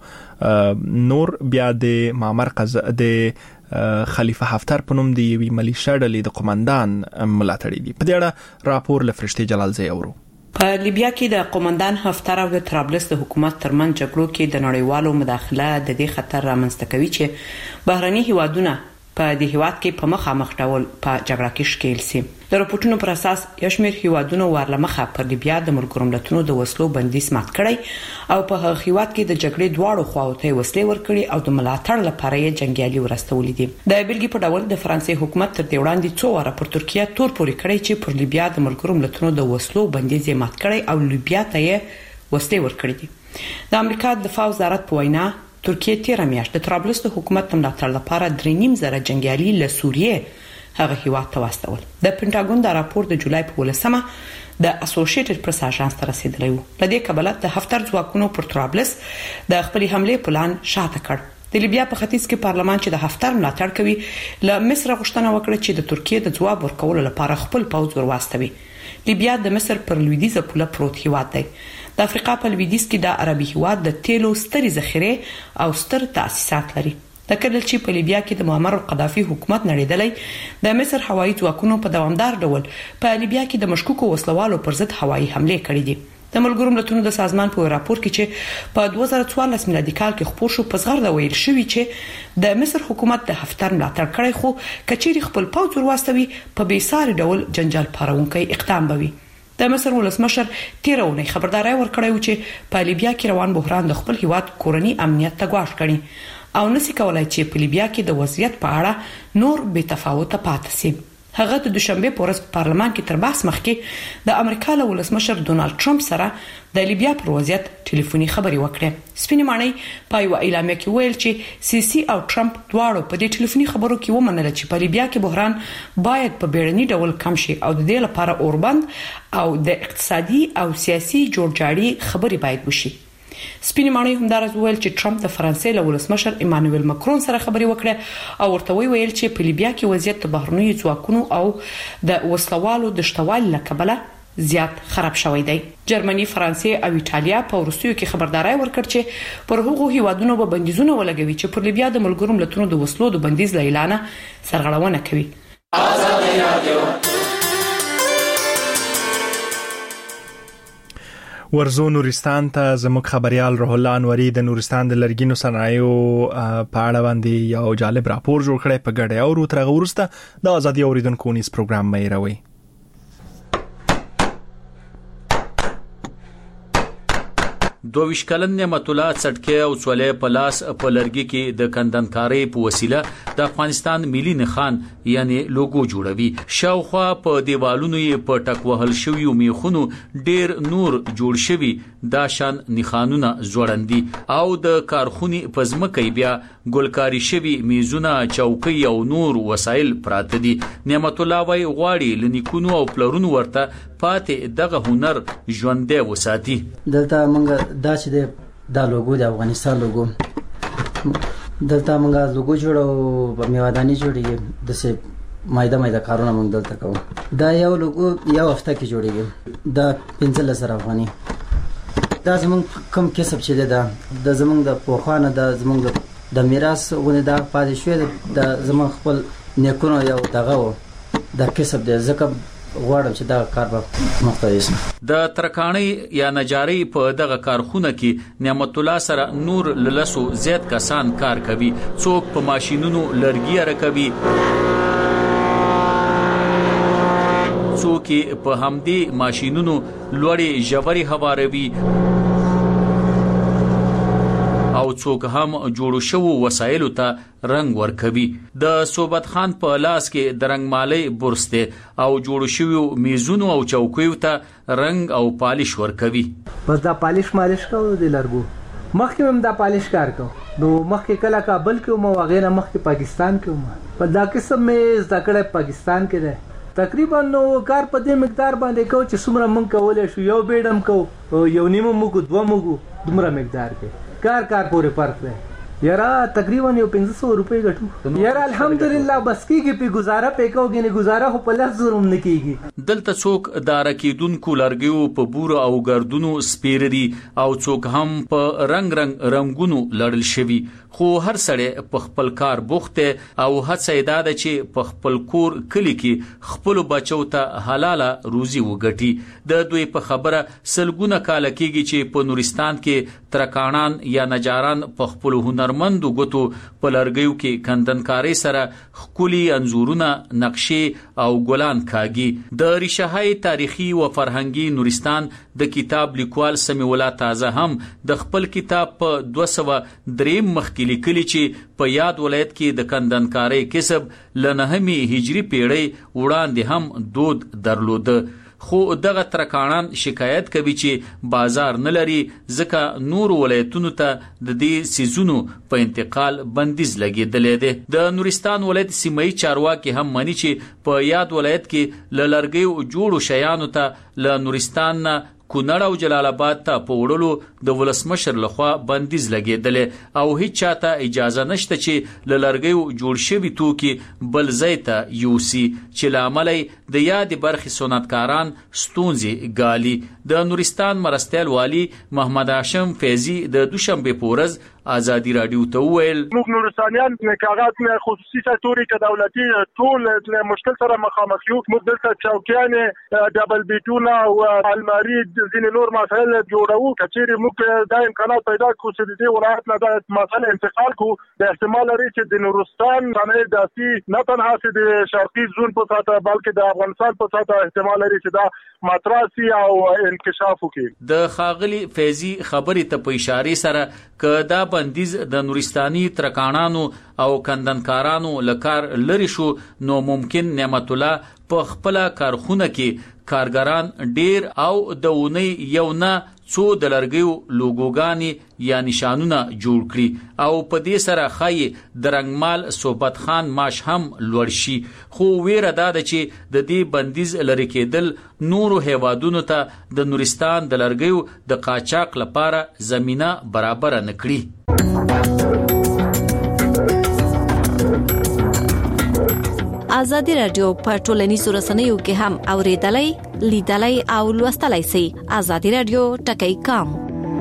نور بیا د معمر قذافي د خلیفہ حفتر په نوم دی وی ملیشیا ډلې د قومندان ملاتړي دي په دې اړه راپور لفرشتي جلال زی اورو په لیبیا کې د قومندان حفتر او د طرابلس د حکومت ترمن جګړو کې د نړیوالو مداخله د دې خطر رامنځته کوي چې بهرني هیوادونه په دې هیواد کې په مخامخ ډول په جګړه کې ښکېل سي د راپورټونو پر اساس یشمیر هیوادونو ورلمخه پر لیبیا د ملګرو ملتونو د وسلو بندیز مات کړی او په هغه هیواد کې د جګړې دواړو خواو ته وسلې ورکړي او د ملاتړ لپاره یې جنگیالي ورستولې دي د بیلګې په ډول د فرانسې حکومت تر دې وړاندې څو واره پر ترکیه تور پوري کړی چې پر لیبیا د ملګرو ملتونو د وسلو بندیز یې مات کړی او لیبیا ته یې وسلې ورکړي دي د امریکا د دفاع وزارت په وینا ترکیه تیر میاشت د طرابلس د حکومت ملاتړ لپاره درې نیم زره جنگیالي له سوریه هغه هیواد ته واستول د پینټاګون د راپور د جولای په ولسمه د اسوسییټډ پریس اژانس ته رسیدلی و لدې کبله د هفتر ځواکونو پر طرابلس د خپل حمله پلان شاته کړ د لیبیا په ختیځ کې پارلمان چې د هفتر ملاتړ کوي له مصر غوښتنه وکړه چې د ترکیه د ځواب ورکولو لپاره خپل پوځ ورواستوي لیبیا د مصر پر لویدیځه پوله پروت هیواد دی د افریقا په لویدیځ کې د عربي هیواد د تیلو سترې ذخیره او ستر تاسیسات لري د کله چې په لیبیا کې د معمر قذافي حکومت نړیدلې د مصر هوایي ځواکونو په دوامدار ډول په لیبیا کې د مشکوکو وسلوالو پر ضد هوایي حمله کړې دي د ملګرو ملتونو د سازمان په راپور کې چې په دوه زره څوارلس میلادي کال کې خپور شو په زغرده ویل شوی چې د مصر حکومت د هفتر ملاتړ کړی خو کچېری خپل پوځ ورواستوي په بیساري ډول جنجال پارونکي اقدام بوي د مصر ولسمشر تیرونه خبرداري ورکړی و چې په لیبیا کې روان بحران د خپل هیواد کورنی امنیت ته ګواښ کړي او نسی کولای چې په لیبیا کې د وضعیت په اړه نور بې تفاوت پاتې شي هغه د دوشنبه په ورځ په پارلمان کې تر بحث مخکې د امریکا له ولسمشر ډونالد ټرمپ سره د لیبیا پر وضعیت ټلیفوني خبري وکړه. سپینې ماڼۍ په یو اعلامیه کې ویل چې سیسي او ټرمپ دواړو په دې ټلیفوني خبرو کې ومنل چې په لیبیا کې بحران باید په بیړني ډول کم شي او د دې لپاره اوربند او د اقتصادي او سیاسي جوړجاړي خبري باید وشي. سپینې ماڼۍ همدارس ویل چې ټرمپ د فرانسې له ولسمشر ایمانوئل ماکرون سره خبري وکړه او ورته ویل چې په لیبیا کې وضعیت د بهرنیو ځواکونو او د وسلوالو د شتوالي له کبله زیات خراب شوی دی. جرمني، فرانسې او ایتالیا په روسیو کې خبرداري ورکړ چې پر هغو هیوادونو به بندیزونه ولګوي چې پر لیبیا د ملګرو ملتونو د وسلو د بندیز اعلان سرغړونه کوي. آزادي رادیو ورزو نورستان ته زموږ خبريال روح الله انوري د نورستان د لرګینو صنایعو په اړه باندې یو جالب راپور جوړ کړی په ګډه او ترغه ورسته د ازادي اوریدونکو نیس پروګرام مې راوي. دوه کلن نعمت الله څټکه او څولې په لاس په لرګي کې د کندنکاري په وسیله د افغانستان ملي نښان یعنی لوګو جوړوي. شاوخوا په دیوالونو یې په ټک وهل شوی میخونو ډیر نور جوړ شوی دا شان نښانونه زوړندي او د کارخونی په ځمکې بیا ګلکاري شوی میزونه، چوکۍ او نور وسایل پراته دي. نعمت الله وايي غواړي لنیکونو او پلرونو ورته پاتې دغه هنر ژوندې وساتي. دلته موږ دا چې د لوګو د افغانستان لوګو دلته موږ لوګو جوړو په میوادانی جوړیږي د سه مایده مایده کارونه موږ دلته کوو. دا یو لوګو یو هفته کې جوړیږي د پنځه لسر افغاني. دا زموږ کم کسب چې ده د زموږ د پوخانه د زموږ د میراث غونې دا پاتې شوی د زموږ خپل نیکونو یو دغه و د کسب د زکه غواړم چې دا کار به مختلف شي. د ترکانی یا نجاری په دغه کارخونه کې نعمت الله سره نور للسو زیات کسان کار کوي. څوک په ماشينونو لرګي راکوي، څوک په همدي ماشينونو لوړې جوړي هواروي او څوک هم جوړو شو وسایلو ته رنگ ورکوي. د صوبت خان په لاس کې د رنگمالي برسته او جوړو شو میزونو او چوکیو ته رنگ او پالش ورکوي. بس دا پالش مالش کوو د لرګو. مخکې هم دا پالش کار کوو. نو مخکې کله کابل کې مو وغیرہ مخکې پاکستان کې مو په دا قسم مې ذکر پاکستان کې ده. تقریبا نو کار په دې مقدار باندې کو چې څومره مونږ کولای شو. یو بیډم کو یو نیمه موږ دوه موږ دومره مقدار کې کار کار پورې فرق دی. یاره تقریبا یو پنځه سوه روپۍ ګټو. یاره الحمدلله بس کېږي په گزاره په کوګې نه گزاره خو په لږ زور هم نه کېږي. دلته څوک د راکېدونکو لرګیو په بورو او ګردونو سپیردي او څوک هم په رنگ رنگ رنگونو لړل شوي. خو هر سړی په خپل کار بوخته او هڅه یې ده چې په خپل کور کلی کې خپل بچو ته حلاله روزي وګټي. د دوی په خبره سلګونه کال کېږي چې په نورستان کې ترکانان یا نجاران په خپل هنرمندو ګوتو په لرګیو کې کندنکاري سره خولي انزورونه، نقشې او ګلان کاږي. د ریشه‌های تاریخي او فرهنګي نورستان د کتاب لیکوال سمیع الله تازه هم د خپل کتاب په دوه سوه درې مخ لیکلي چې په یاد ولایت کې د کندنکارۍ کسب لنهمي هجری پیړۍ وړاندې هم دود درلوده. خو دغه ترکانان شکایت کوي چې بازار نه لري ځکه نور ولایتونو ته د دې سيزونو په انتقال بندیز لګیدلې ده. د نورستان ولایت سیمایي چارواکي هم مانی چې په یاد ولایت کې لړګیو جوړو شیانو ته ل نورستان نه کونړ او جلال آباد ته په وړلو د ولسمشر لخوا بندیز لګیدل او هیڅ چاته اجازه نشته چې لړګیو جوړ شوی توکي بل ځای ته یوسي چې لامل د یاد برخي صنعتکاران ستونزې ګالي. د نورستان مرستیال والی محمد هاشم فیضی د دوشنبه پورز آزادی رادیو ته ویل موږ نورستانیان کاغذ نه خصوصي سکتوري ک دولتي ټول له مشکل سره مخامخ یو. موږ دلته چوکیانه ډبل بیټونه او الماری ځینې نور مسایل جوړو. کچېری موږ دا امکانات پیدا کړو چې د دې ولایت نه د مسایل انتقال کو د احتمال لري چې د نورستان باندې داسي نه تنها چې د شرقي زون په ساته بلکې د افغانستان په ساته احتمال لري چې دا ماتراسي او انکشاف وکړي. د خاغلی فیضی خبرې ته په اشاره سره ک دا بندیز د نورستاني ترکانانو او کندنکارانو لکار لری شو نو ممکن نعمت الله په خپل کارخونه کې کارګران ډیر او د ونی یو نه څو د لرګیو لوګوګانی یا نشانونه جوړ کړي او په دې سره خای د رنگمال صوبت خان ماش هم لوړ شي خو ویره دا ده چې د دې بندیز لری کېدل نورو هیوادونو ته د نورستان د لرګیو د قاچاق لپاره زمينه برابر نه کړي. ازادي رادیو په ټولنیزو رسنیو کې هم اوریدلای لیدلای او لوستلای شئ. ازادي رادیو ټکی کام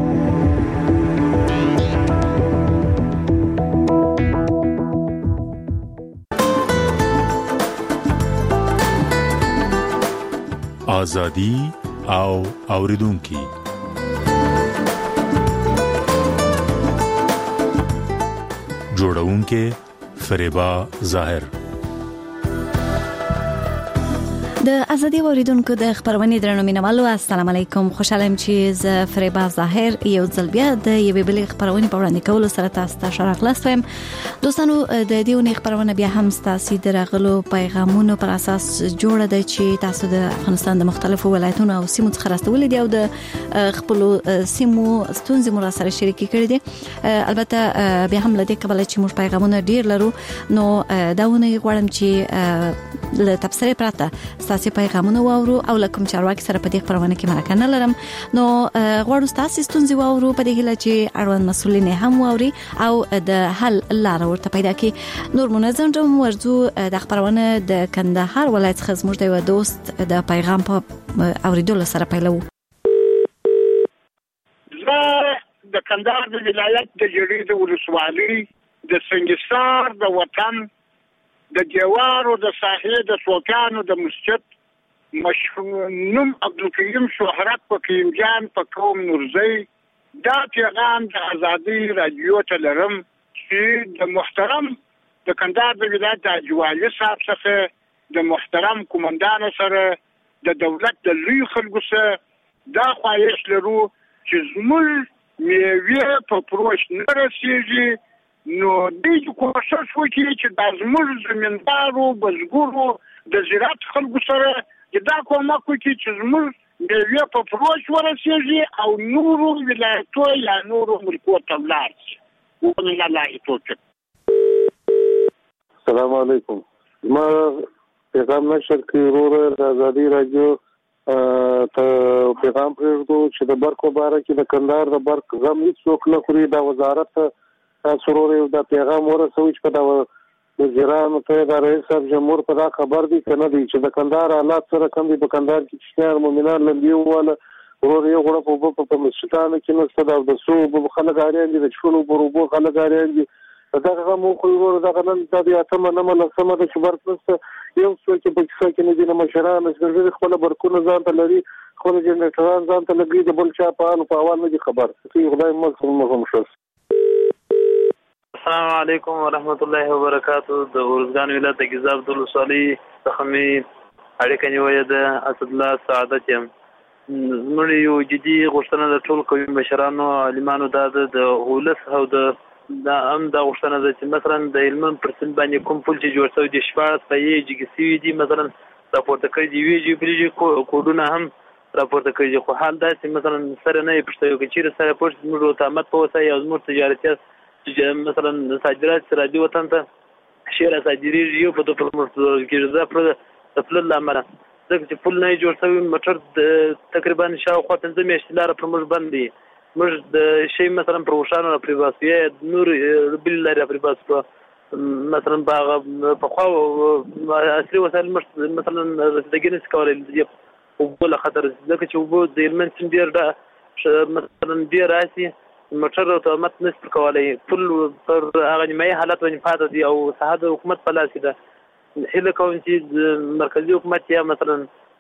ازادي او اوریدونکو جوړونکو فریبا ظاهر. د ازادي اوریدونکو د خبرونې درنو مینوالو السلام علیکم. خوشاله یم چې ز فریبا ظاهر یو ځل بیا د یوې بلې خبرونې په وړاندې کولو سره تاسو ته شرف لاسم. دوستانو د دې ونې خبرونه بیا هم تاسو درغلو پیغامونو پر اساس جوړه ده چې تاسو د افغانستان د مختلفو ولایتونو او سیمو څخه راستولې دي او د خپل سیمو ستونزې مو سره شریکې کړې دي. البته بیا هم لدې قبل چې موږ پیغامونه ډیر لرو نو دا ونې غواړم چې له تبصره پراته تاسو پیغامونه واورو او لکم چارواکي سره په دې خبرونه کې مرکه نه لرم نو غواړم تاسو ستونزې واورو په دې هیله چې اړوند مسولین هم واوري او د حل لار ورته پیدا کړي. نور منظم جوړ ورزو د خبرونه د کندهار ولایت څخه زموږ د دوست د پیغام په اوریدلو سره پیلو. زه د کندهار د ولایت د جریده ولسوالۍ د سنگسار د وطن د جوارو د ساحې د سوکانو د مسجد مشهور عبدالکریم شهرت په کیم جان په قوم نورزی دا پیغام د ازادي رادیو ته لرم چې د محترم د کندهار د ولایت د جوالي صاحب څخه د محترم قومندان سره د دولت د لوی خلکو سره دا خواهش لرو چې زموږ میوه په پروش نه رسیږي نو دې کوشش وکړي چې د زموږ زمیندارو بزګرو د زراعت خلکو سره دا کومک وکړي چې زموږ میوه په پروش ورسیږي او نورو ولایتو یا نورو ملکو ته ولاړ شي. والله توفیق. السلام علیکم. ما پیغام نشر کې وروره د ازادي رادیو ته پیغام پرېږدو چې د برق مبارک د کندهار د برق غم هیڅوک نه خوري. دا وزارت سرور یو دا پیغام ورسوي چې په دا وزیرانو ته د رئیس صاحب جمهور په دا خبر دي کنه دي چې د کندهار حالات سره کم دي. په کندهار کې چې مومنان لندې واله ورور یو غړپ په په مسجدانو کې نو ستاسو د سو په خلک اړین دي د شونو بروبو خلک اړین دي دا هغه مو خو ورور دا نن د دې اتمه نه مله سم د شبر پس یو څو چې په څه کې نه دي مشران چې خپل برکونه ځان ته لري خپل جنریټران ځان ته لګي د بل چا په اړه په اول نه دي خبر چې خدای مو هم شو. السلام علیکم ورحمت الله وبرکاتہ. د ورزګان ولایت د ګیزاب د لوسالي څخه می اړیکه نیولې ده اسد الله سعادت یم. موږ یو جدي غوښتنه د ټول قومي مشرانو عالمانو د ولس او د دا هم د غوښتنه ده چې مثلا د علم پرسنټ باندې کوم پول چې جوړ شوی د شپږ په یږي سی دی مثلا راپورته کړی دی ویجی بلیجی کوډونه هم راپورته کړی خو حال دا چې مثلا سره نه پښتو کې چیرې سره پوښت موږ ته مت پوسه یا زموږ تجارتي مثلا صادرات راځي وطن ته شیر صادري یو په توګه مرسته کې دا پر خپل لامل ځکه چې پول نه جوړ شوی موټر تقریبا شاوخوا پنځه میاشتې لاره پر موږ باندې موږ د شی مثلا پروشانو پریواسي نور بل لري پریواس مثلا په خو اصلي وسایل مثلا رسیدګي نس کولای او بل خطر ځکه چې وبو د المنسن ډیر دا مثلا ډیر راسي موټر ته مت نس کولای ټول پر هغه نیمه حالت باندې پاتې دي او صحه د حکومت په لاس ده. هله کوم چې مرکزی حکومت یا مثلا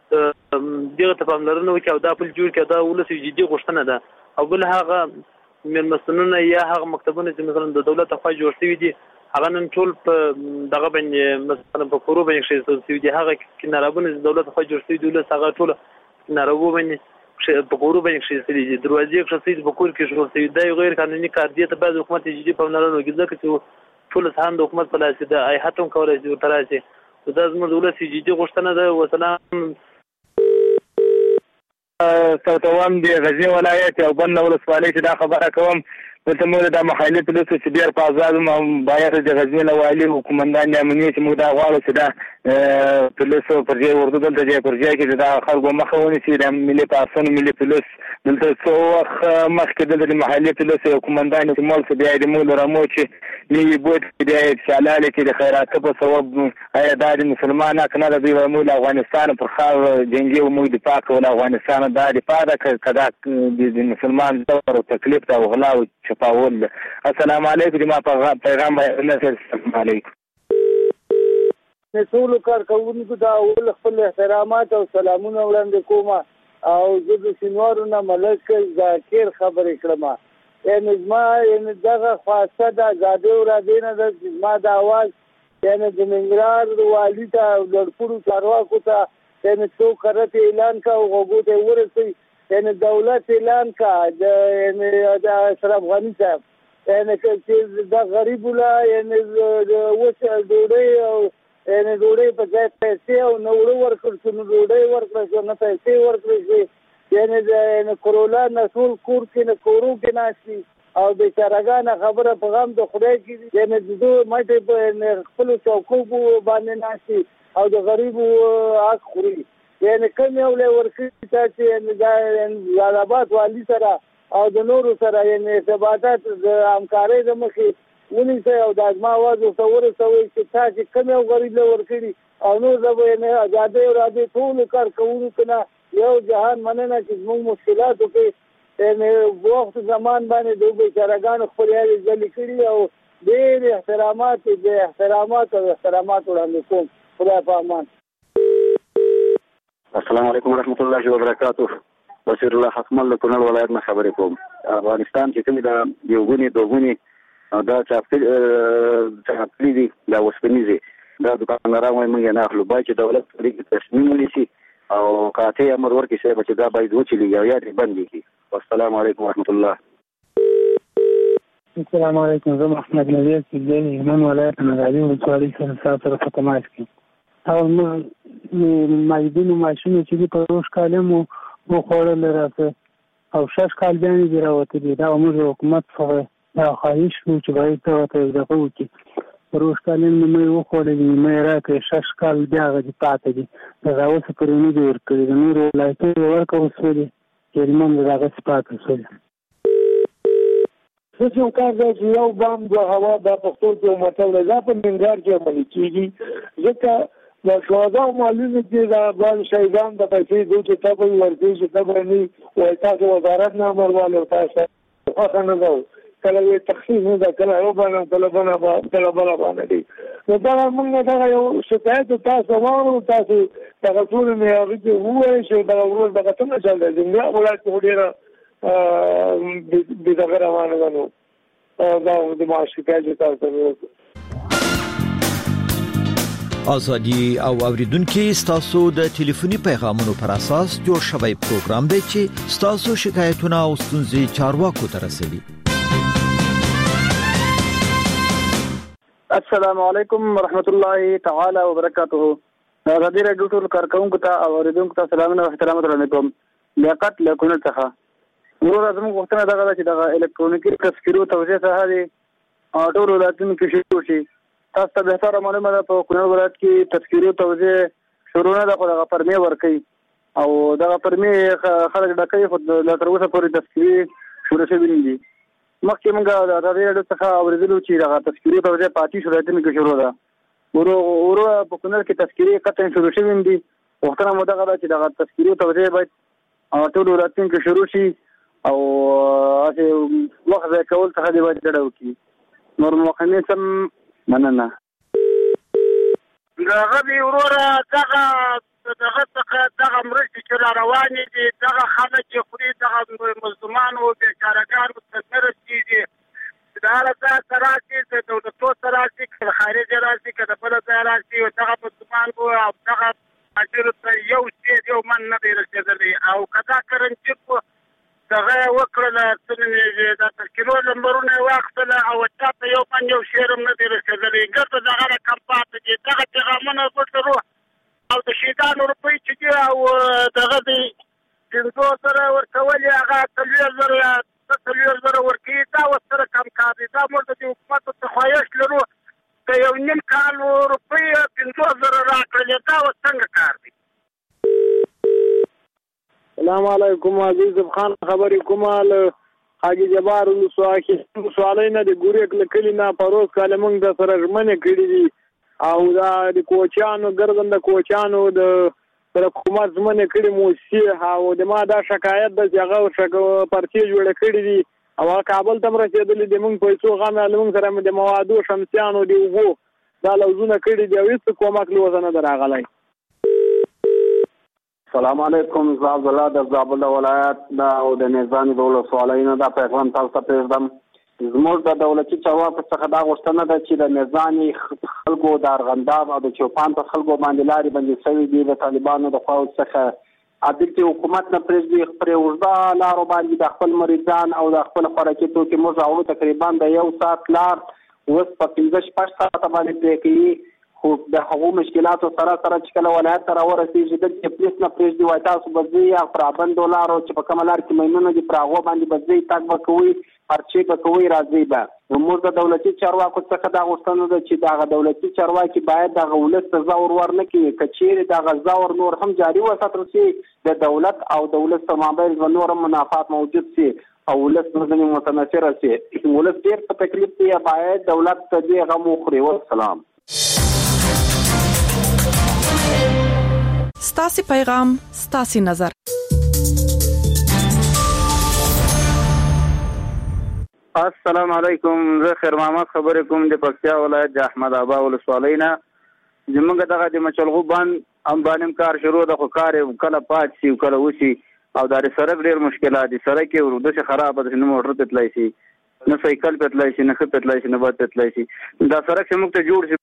دغه ته پاملرنه وکړي او دا پل جوړ کړي دا ولسی جدي غوښتنه ده او بل هغه من مسنونه یا هغه مکتبونه چې مثلا د دولت خوا جوړ شوی دي هغه نن ټول په دغه باندې مثلا په کورو باندې شي چې دي هغه کنارابونه د دولت خوا جوړ شوی دي له هغه ټول کنارابو باندې په کورو باندې خېستلې دي دروازې خېستلې په کور کې شو دا یو غیر قانوني کار دی ته بعد حکومت جدي په نړۍ کې ځکه چې ټول سهام د حکومت په لاس دی آی هاتم کولای شي تراشي دا زموږ دولت جدي غوښتنه ده وسلام سوتوان دی غزنی ولایت او بن ولسوالۍ چې دا خبره کوم ته موږ د محلي پولیسو چې ډېر په آزاد باید د غزنی له والي حکومندان امنیت چې موږ دا غواړو چې دا پولیسو پر ځای ورته دلته ځای پر ځای کې دا خلکو مخه ونیسي د ملي پاسون ملي پولیس دلته څو وخت مخکې د محلي پولیسو حکومندان چې مول څه بیا د مول رمو چې نیوي بوت د شالال کې د خیرات په سبب آیا د مسلمانانو کنه د دوی مول افغانستان پر خاور جنگي او موږ دفاع کول افغانستان د دفاع کدا د مسلمان دور تکلیف او غلا او چپاول. السلام علیکم جناب پیغام السلام علیکم. ټول کارکونکو ته ول خپل احترامات او سلامونه وړاندې کوم او زه د سینوارونو ملک ذاکر خبرې کړم یعنی ما یعنی دغه خاصه د آزادۍ ورځ نه د ما د आवाज یعنی د ننګرهار والي ته لړپوړو چارواکو ته یعنی څو کرته اعلان کا او غوږو ته ورسي یعنی دولت اعلان کا د یعنی د اشرف غنی صاحب یعنی چې د غریب ولا یعنی وڅ ډوډۍ او یعنی ډوډۍ په ځای پیسې او نو ورکړ شو نو ډوډۍ ورکړ شو نه پیسې ورکړ شي یعنی د کرولا نسول کور کې نه کورو کې ناشتي او د چارګان خبره په غم د خدای کې یعنی د دوه ماته په خپل چوکو باندې ناشتي او د غریبو حق خوري یعنی کوم یو له ورکړي چې د زالاباد والی سره او د نورو سره یعنی ارتباطات د همکارۍ د مخې ونیسي او د ازما आवाज او تصور سوي چې تاسو کوم یو غریب له ورکړي او نو زه یعنی آزادۍ او راځي ټول کار کوو کنه یو جهان مننه چې موږ مشکلاتو کې یعنی وخت زمان باندې د بیچارهګان خپل یاري ځلې کړي او ډېر احترامات دې احترامات او احترامات وړاندې کوم خدای په امان. السلام علیکم ورحمۃ اللہ وبرکاتہ. بصیر الله حکمل له کونړ ولایت نه خبرې کوم. افغانستان چې کوم د یو غونی دوغونی دا چاپل چاپلی دي دا وسپنیزي دا دکانداران وايي موږ نه اخلو باید چې دولت پرې تصمیم ونیسي او قاطع امر ورکړي چې دا باید وچلي یا یې بند کړي. والسلام علیکم ورحمۃ اللہ. السلام علیکم. زه محمد نذیر سیدی من ولایت نادعلي ولسوالۍ سره سره په تماس کې او مایدونو ماشینو چې په روش کالمو مو خوړل راځي او شش کال بیان دي راوته دا موږ حکومت سره دا خواهش وو چې باید ته دغه وکړي روش کالم مې و خوړل مې راکې شش کال بیا غدي پاتې دي دا اوس پرې نه دی ورکړي د نور ولایتونو ورکو وسولې چې موږ دغه سپاته وسولې څه یو کار دی یو بام د هوا د پښتو کې مطلب دا په ننګرهار کې عملي کیږي ځکه د شودا معلومه دي دا بل شیدان د پیسې دوی ته په ورته چې دا نه وای تاسو وزارت نه امرواله تاسو خو نه دا کله یو تخصیص نه دا کله یو باندې کله باندې کله بل باندې نو دا موږ دا یو شکایت تاسو وایو تاسو دا ټول نه هغه وایي چې دا ورور دغه څنګه چل دی نه ولایت هډیره ا د دغه روانه نو دا د معاشقه تاسو ازادي او اوریدونکو ستاسو د ټلیفوني پیغامونو پر اساس جوړ شوی پروګرام دی چې ستاسو شکایتونه او ستونزې چارواکو ته رسوي. السلام علیکم ورحمۃ اللہ تعالی وبرکاتہ. ازادي رادیو ټول کارکونکو ته او اوریدونکو ته سلام او احترام درنوم. لیاقت له کونړ څخه نور زموږ غوښتنه دا ده چې د الکترونیکي تذکرو توزیع څخه دي ټول ولایتونو کې شروع شي. تاسو ته به تر معلومه ده په کونړ ولایت کې تذکرو توزیع شروع نه ده خو د پرمې ورکې او د پرمې خلک ډکې خو د تر اوسه پورې تذکرې شروع شوي نه دي. مخکې موږ د ازادي رادیو څخه اورېدلو چې دغه تذکرې توزیع په اتیس ولایتونو کې شروع ده. ورو ورو په کونړ کې تذکرې قطعا شروع شوي دي. غوښتنه مو دغه ده چې دغه تذکرې توزیع باید ټول ولایتونو کې شروع شي او هسې وخت ضایع کول څخه دې باید ډډه وکړي. نور مقامې سم مننه. دغه دی وروره دغه دغه څخه دغه مرستې چې را روانې دي دغه خلک چې خوري دغه مظلومانو بېچارهګانو ته نه رسېږي. د هر ځای ته راشي د دولتو ته راشي که د خارجه راشي که د بله ځای راشي دغه مظلومان او دغه مهاجرو ته یو شی یو من نه دی رسېدلی او که دا کرنجي دغه وکړل څنګه د تذکرو نمبرونه واخلل او تاسو یو باندې یو شیرم نه دی رسېدلی ګټه دغه کمپاټ دي دغه پیغامونه ورته او د شیطان روپی چې دی او دغه دی څنګه سره ورکول هغه تلویر زره تلویر زره ورکی دا وسره کم کار دي دا موږ د حکومت ته خواهش لرو د یو نیم کال روپی څنګه زره راکړل دا څنګه کار دي. السلام علیکم عزیز خان خبرې کومه له حاجی جبار ولسواکي سوالینه د ګورېک لکلی نه پروز کاله موږ د سره ژمنه کړې دي او دا د کوچانو ګردن د کوچانو د سره حکومت ژمنه کړې مو سي او د ما دا شکایت د هغه شګو پرچې جوړ کړې دي او کابل ته رسیدلې د موږ پیسو غانه موږ سره د موادو شمسيانو دی وو دا لوزونه کړې دی او هیڅ کومک لوزنه دراغلای. السلام علیکم زاب الله د زابل ولایت دا او د نظام دولت سوالینه دا پیغام تاسو ته پېژدم. زموږ د دولتي چارواکو څخه دا غوښتنه ده چې د نظامي خلکو د ارغنداب او د چوپان په خلکو باندې لارې بندي شوي دي د طالبانو د خوا څخه عدالتي حکومت نه پرېږدي پرې اوږده لارو باندې د خپل مریضان او د خپل خوراکي توکي موږ راوړو تقریبا د یو ساعت لار اوس په پنځه شپږ ساعته باندې پرې کوي خو د هغو مشکلاتو سره سره چې کله ولایت ته راورسېږي دلته پولیس نه پرېږدي وایي تاسو به ځئ یا پرابندو لارو چې په کومه لار کې میمونه دي پر هغو باندې به ځئ تګ به کوئ پرچې به کوئ راځئ به. موږ د دولتي چارواکو څخه دا غوښتنه ده چې دغه دولتي چارواکي باید دغه ولس ته زور ورنه کړي که چیرې دغه زور نور هم جاري وساتل شي د دولت او د ولس په مابین به نور هم منافعات موجود شي او ولس ځینې متنفره شي. ولس ډېر په تکلیف دی باید دولت ته دې غم وخوري. والسلام. ستاسي پیغام ستاسي نظر. السلام علیکم زه خیر محمد خبرې کوم د پکتیا ولایت د احمد آبا ولسوالۍ نه. زموږ دغه د مچلغو باندې هم باندې کار شروع د خو کار کله پات شي کله وشي او د سړک ډېر مشکلات دي. سړک یې ورده خراب ده نه موټر ته تلای شي نه سایکل په تلای شي نه خپ تلای شي نه باد تلای شي دا سړک چې موږ ته جوړ شي.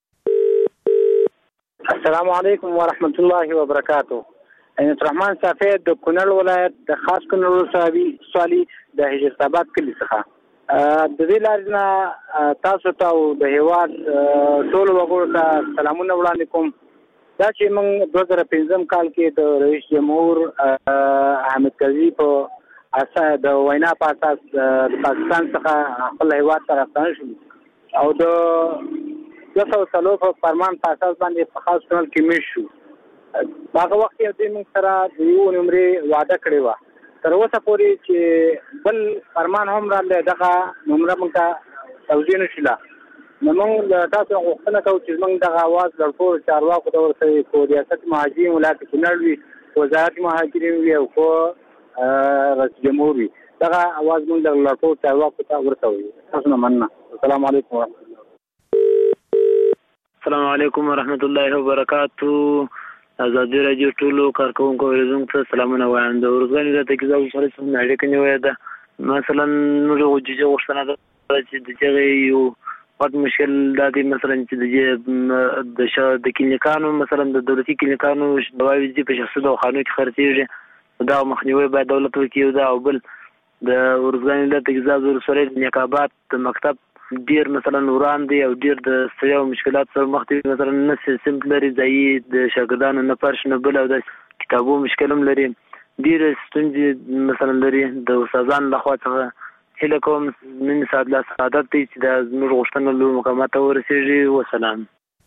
السلام علیکم ورحمت الله وبرکاتہ. عینت الرحمن صافی د کونړ ولایت د خاص کونړ ولسوالۍ د هجرت آباد کلی څخه د دې لارې نه تاسو ته او د هیواد ټول وګړو ته سلامونه وړاندې کوم. دا چې موږ دوه زره پنځم کال کې د رئیس جمهور حامد کرزي په اساس د وینا په اساس د پاکستان څخه خپل هیواد ته راستانه شو او د دوه سوه څلور په فرمان په اساس باندې په خاص کونړ کې میش شو. هغه وخت یې دوی موږ سره د یو نمرې وعده کړې وه تر اوسه پورې چې بل فرمان هم راغلی دغه نمره موږ ته توجیه نه شوله. نو موږ له تاسو غوښتنه کوو چې موږ دغه اواز له ټولو چارواکو ته ورسوي کو ریاست مهاجرین ولایت کونړ وي وزارت مهاجرین وي او کو رئیس جمهور وي دغه اواز موږ له ټولو چارواکو ته ورسوي. تاسو نه مننه. السلام علیکم ورحمۃ الله. السلام علیکم ورحمۃ الله وبرکاتہ. ازادي راډیو ټولو کارکونکو اوریدونکو ته سلامونه وایم. د ورځنی د تګزاو سره څنګه اړیکه نیولې ده مثلا موږ وجوجه غوښتنه ده چې د چغې یو وخت مشکل د دې مثلا چې د د کلینیکانو مثلا د دولتي کلینیکانو دواوی دي په شخصي دواخانو کې خرڅېږي دا مخنیوي باید دولت وکړي دا او بل د ورځنی د تګزاو سره د نقابات مکتب ډیر مثلا وران دي او ډیر د ستړیا مشکلات سره مخ دي مثلا نه سیستم لري ځای د شاګردانو نه پرش نه بل او د کتابو مشکلم لري ډیر ستونزې مثلا لري د استادان لخوا څخه هله کوم من سعادت لا سعادت دي چې د زموږ غوښتنه له مقامات ورسېږي. وسلام.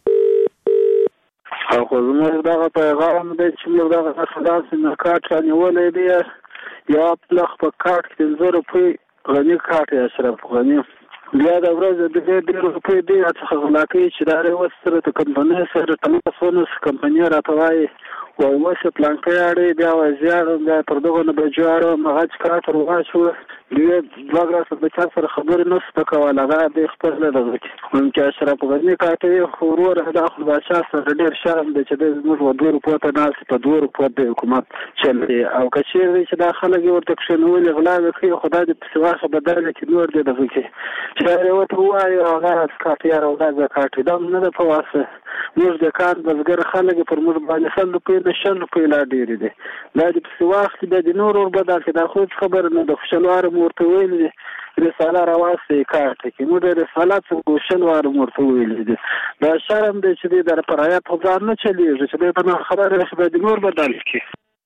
خو زموږ دغه پیغام دی چې موږ دغه داسې نه کارت رانیولی دی یا پلخ په کارت کې پنځه روپۍ غني کارت یا اشرف غني بیا د ورځې د دې ډېر روپۍ دی څخه غلا کوي چې دا اوس سره د کمپنۍ سره تماس ونیسي. کمپنۍ راته وایي وایي اوس یې پلانکۍ اړوي بیا وایي زیاړم بیا پر دغو نه به جوړم هغه چې کار ته ورواچوه دوی دوه ګراسه د چا سره خبرې نه شته کولی هغه دی خپل نه دغه کړي چې اشرف غني کاته یې خو وروره د اخلبادشاه سره ډېر شرم دی چې دی زموږ و دوه روپو ته ناست په دوه روپو د حکومت چلوي او که چېرې دی چې دا خلک یې ورته کښېنولي غلاوې کوي خو دا د پسې واخه بدله چې نور دی دغه کړي چېرې ورته ووایي هغه کاټ یاره او دا زه کاټ دا نه ده په واسه موږ د کار بزګر خلک پر موږ باندې سل روپۍ نه د شل روپۍ لا ډېرې دي. دا د پسې واخلي بیا د نور ور بدل کړي. دا خو هېڅ خبره نه ده. خو شل واره مو ورته ویلي دي رساله راواستئ کار ته کړي. موږ د رساله څخه شل واره مو ورته ویلي دي. دا شرم دی چې دی در پر حیات خو ځان نه چلېږي چې دی ته نه خبره رسي بیا د نور بدل کړي.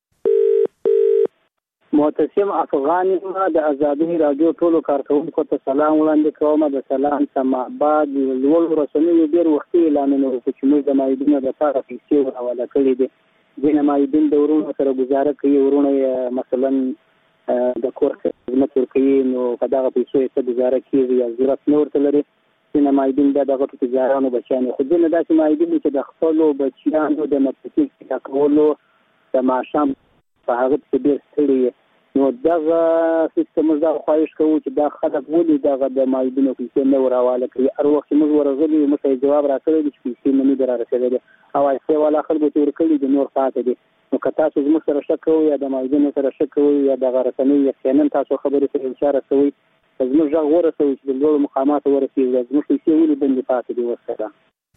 معتصم افغان د ازادي رادیو ټولو کارکونکو ته سلام وړاندې کوم. د سلام سم بعد لوړ رسنیو ډېر وختي اعلانونه وکړي چې موږ د مایدینو د لپاره پیسې ورحواله کړي دي. ځینې مایدین د ورونو سره ګزاره کوي، ورونه مثلا د کور خدمت ورکوي، نو په دغه پیسو یې څه ګزاره کېږي یا ضرورت نه ورته لري. ځینې مایدین بیا د غټو تجارانو بچیان خو ځینې داسې مایدین چې د خپلو بچیانو د نفسي پیدا کولو د ماښام په هغه پسې ډېر ستړي، نو دغه سیستم موږ دغه خواهش کوو چې دا خلک ولې دغه د مایدینو پیسې نه ورحواله کړي. هر وخت چې موږ ورغلي یو موږ ته جواب راکړی دی چې پیسې نه دي رارسېدلې او پیسې والا خلکو ته ورکړي دي، نور پاتې دي. نو که تاسو زموږ سره شک کوئ یا د مایدینو سره شک کوئ یا دغه رسنیو یقینا تاسو خبرې سره اشاره کوئ، زموږ غږ ورسوئ چې د لوړو مقاماتو ورسېږي. زموږ پیسې ولې بندې پاتې دي ورسره.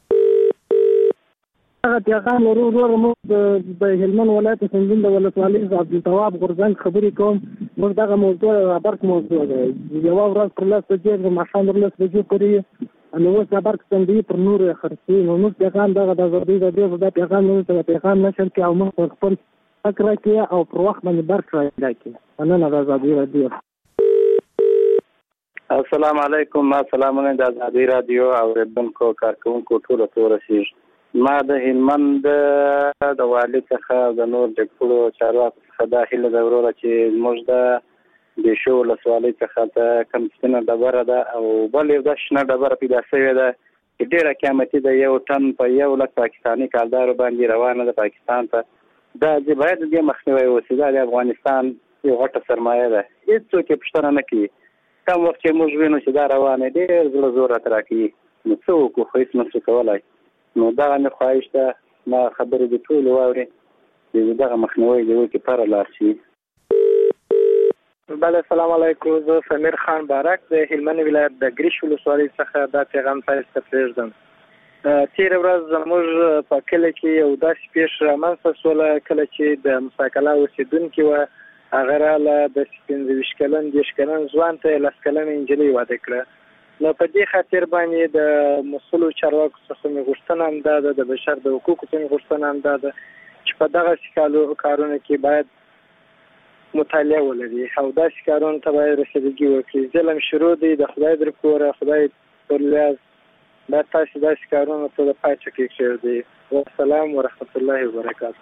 هغه پیغام ورو ورو موږ د هلمند ولایت سنجین د ولسوالۍ عبدالتواب غورځنګ خبرې کوم. موږ دغه موضوع برق موضوع ده. یوه ورځ پر لس بجې د ماښام پر لس بجې پورې نو اوس دا برق سندوي پر نور خرڅوي. نو موږ پیغام دغه د ازادي رادیو دا پیغام موږ ته پیغام نشر کړي او موږ خپل حق راکړي او پر وخت باندې برق راکړي. مننه د ازادي رادیو. السلام علیکم. ما سلامونه د ازادي رادیو اوریدونکو کارکونکو ټولو ته ورسېږي. ما د هلمند د والي څخه د نور د ټولو چارواکو څخه دا هیله ده وروره چې زموږ د دیشو ولسوالۍ څخه ته کوم سپینه ډبره ده او بل یو داسې شنه ډبره پیدا شوې ده چې ډېره قیمتي ده. یو ټن په یو لک پاکستاني کالدارو باندې روانه ده پاکستان ته. دا چې باید د دې مخنیوی وشي. دا د افغانستان یو غټه سرمایه ده. هېڅوک یې پوښتنه نه کوي. کم وخت چې موږ وینو چې دا روانه ډېر زړه زور راته راکوي، نو څه وکړو؟ خو هېڅ نشو کولی. نو دغه مې خواهش ده ما خبرې د ټولو واوري چې دغه مخنیوی دې وکړي پره لاس شي. بله السلام علیکم. زه سمیر خان بارک د هلمند ولایت د ګریش ولسوالۍ څخه دا پیغام تاسو ته پرېږدم. تېره ورځ زموږ په کلي کې یو داسې پیښه رامنځته شوله کله چې د مساکلا اوسېدونکي وه. هغه راله د پنځه ویشت کلن دېرش کلن ځوان ته یې لس کلنه نجلۍ واده کړه. نو په دې خاطر باندې د مسؤلو چارواکو څخه مې غوښتنه همدا ده، د بشر د حقوقو څخه مې غوښتنه همدا ده چې په دغسې کارونو کې باید مطالعه ولري او داسې کارونو ته باید رسیدګي وکړي. ظلم شروع دی د خدای در کوره، خدای پر لیاز باید تاسې داسې کارونو ته د پای ټکی کېږدئ. والسلام ورحمة الله وبرکاته.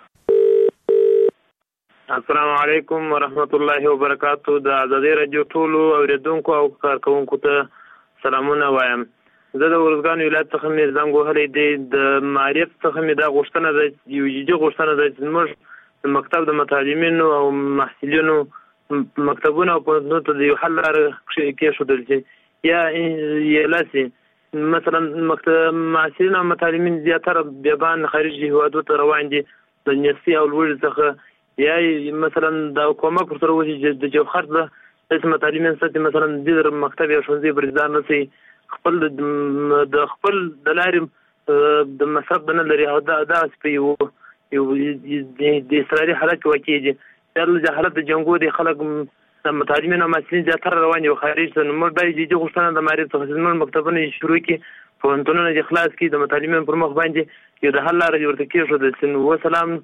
السلام علیکم ورحمت الله وبرکاته. د ازادي رادیو ټولو اوریدونکو او کارکونکو ته سلامونه وایم. زه د ارزګان ولایت څخه مې زنګ وهلی دی. د معارف څخه مې دا غوښتنه ده، یو جدي غوښتنه ده چې زموږ د مکتب د متعلمینو او محصلینو مکتبونه او پوهنتونونو ته د یو حل لاره کېښودل شي یا یلاسي مثلا مکتب محصلین او متعلمین زیاتره بیابان خارجي هیوادو ته روان دي د یونیورسټي او لوړ څخه، یا مثلا د کومک ورسره وشي د جوهر د داسې متعلمین ساتي مثلا د مکتب یا ښوونځي بریزدار نه شي خپل د خپل د لارې د مصرف نه لري او داسې په یو یو د اضطراري حالت کې واقع دي. دا حالت د جنګو د خلک د متعلمین او محصلین زیاتره روان دي او خارج ته. نو موږ باید جدي غوښتنه د معارف څخه زموږ مکتبونه شروع کړي، پوهنتونونه دې خلاص کړي، د متعلمین پر مخ باندې یو د حل لاره ورته کېښودل شي. نو وسلام.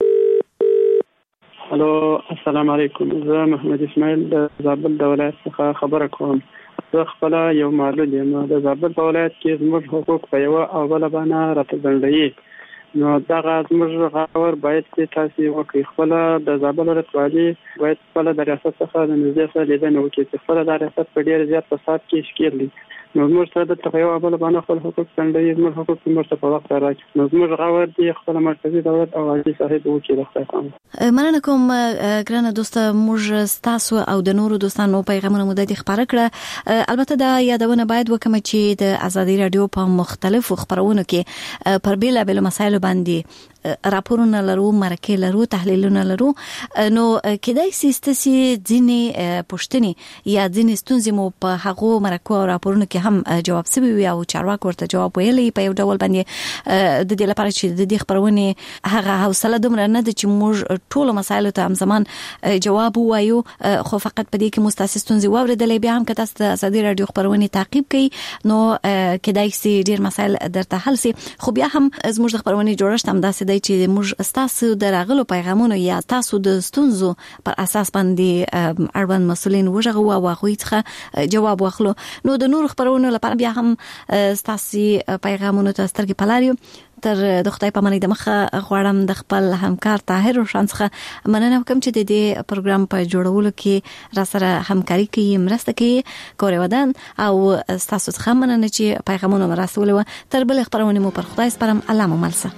هلو السلام علیکم. زه محمد اسماعیل د زابل د ولایت څخه خبره کوم. زه خپله یو معلول یم. د زابل په ولایت کې زموږ حقوق په یوه او بله بانه راته ځنډوي. نو دغه زموږ غور باید چې تاسې وکړئ. خپله د زابل ولسوالي باید خپله د ریاست څخه د نږدې سره لیدنه وکړي چې خپله دا ریاست په ډېر زیات فساد کې ښکېل دی. نو زموږ سره دلته په یوه بله بانه خپل حقوق ځنډوي. زموږ حقوق زموږ ته په وخت راکړي. نو زموږ غور دی خپله مرکزي دولت او عاجي صاحب وکړي. د خدای پامه. مننه کوم ګرانه دوسته. موږ ستاسو او د نورو دوستانو پیغامونه مو د دې خبره کړه. البته دا یادونه باید وکړم چې د ازادي رادیو په مختلفو خبرونو کې پر بیلابیلو مسایلو باندې راپورونه لرو، مرکې لرو، تحلیلونه لرو. نو کېدای شي ستاسو ځینې پوښتنې یا ځینې ستونزې مو په هغو مرکو او راپورونو کې هم جواب سوي وي او چارواکو ورته جواب ویلي په یو ډول باندې د دې لپاره چې د دې خبرونه هغه حوصله دومره نه ده چې موږ ټول مسایل ته هم زمان جواب وایو، خو فقط په دې کې مستاسستون زی ووردلې بیا هم کته د ازادي رادیو خبرونه تعقیب کړي نو کدای شي ډیر مسایل درته حل سي. خو بیا هم زموږ د خبرونه جوړښت هم داسې دی چې موږ تاسو دراغلو پیغامونه یا تاسو د ستونزو پر اساس باندې اړوند مسولین وژغو او هغه څخه جواب واخلو. نو د نور خبرونو لپاره بیا هم تاسو پیغامونه تاسو سترګې پلاریو تر د خدای په منځ د مخه غواړم د خپل همکار طاهر روشن څخه مننه وکم چې د دې پروګرام په جوړولو کې را سره همکاري کوي، مرسته کوي. کورې ودان او تاسو څخه مننه چې پیغامونه مراسول و. تر بل خبرونه مو پر خدای سپارم. الله مو ملسه.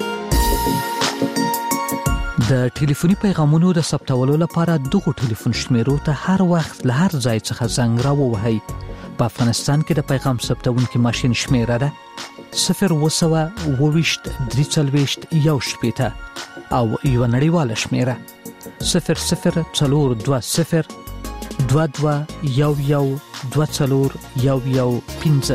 د ټلیفوني پیغامونو د ثبتولو لپاره دغه ټلیفون شمیرو ته هر وخت له هر ځای څخه زنګ راووهئ. په افغانستان کې د پیغام ثبتونکي ماشين شمیره ده صفر وسوه وویشت درې څلوېښت یو شپېته او یو نړیواله شمیره صفر صفر څلور دوه صفر دوه دوه یو یو دوه څلور یو یو پنځه.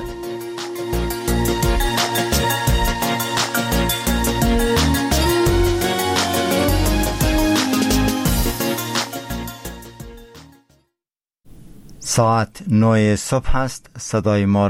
ساعت نه صبح است. صدای ما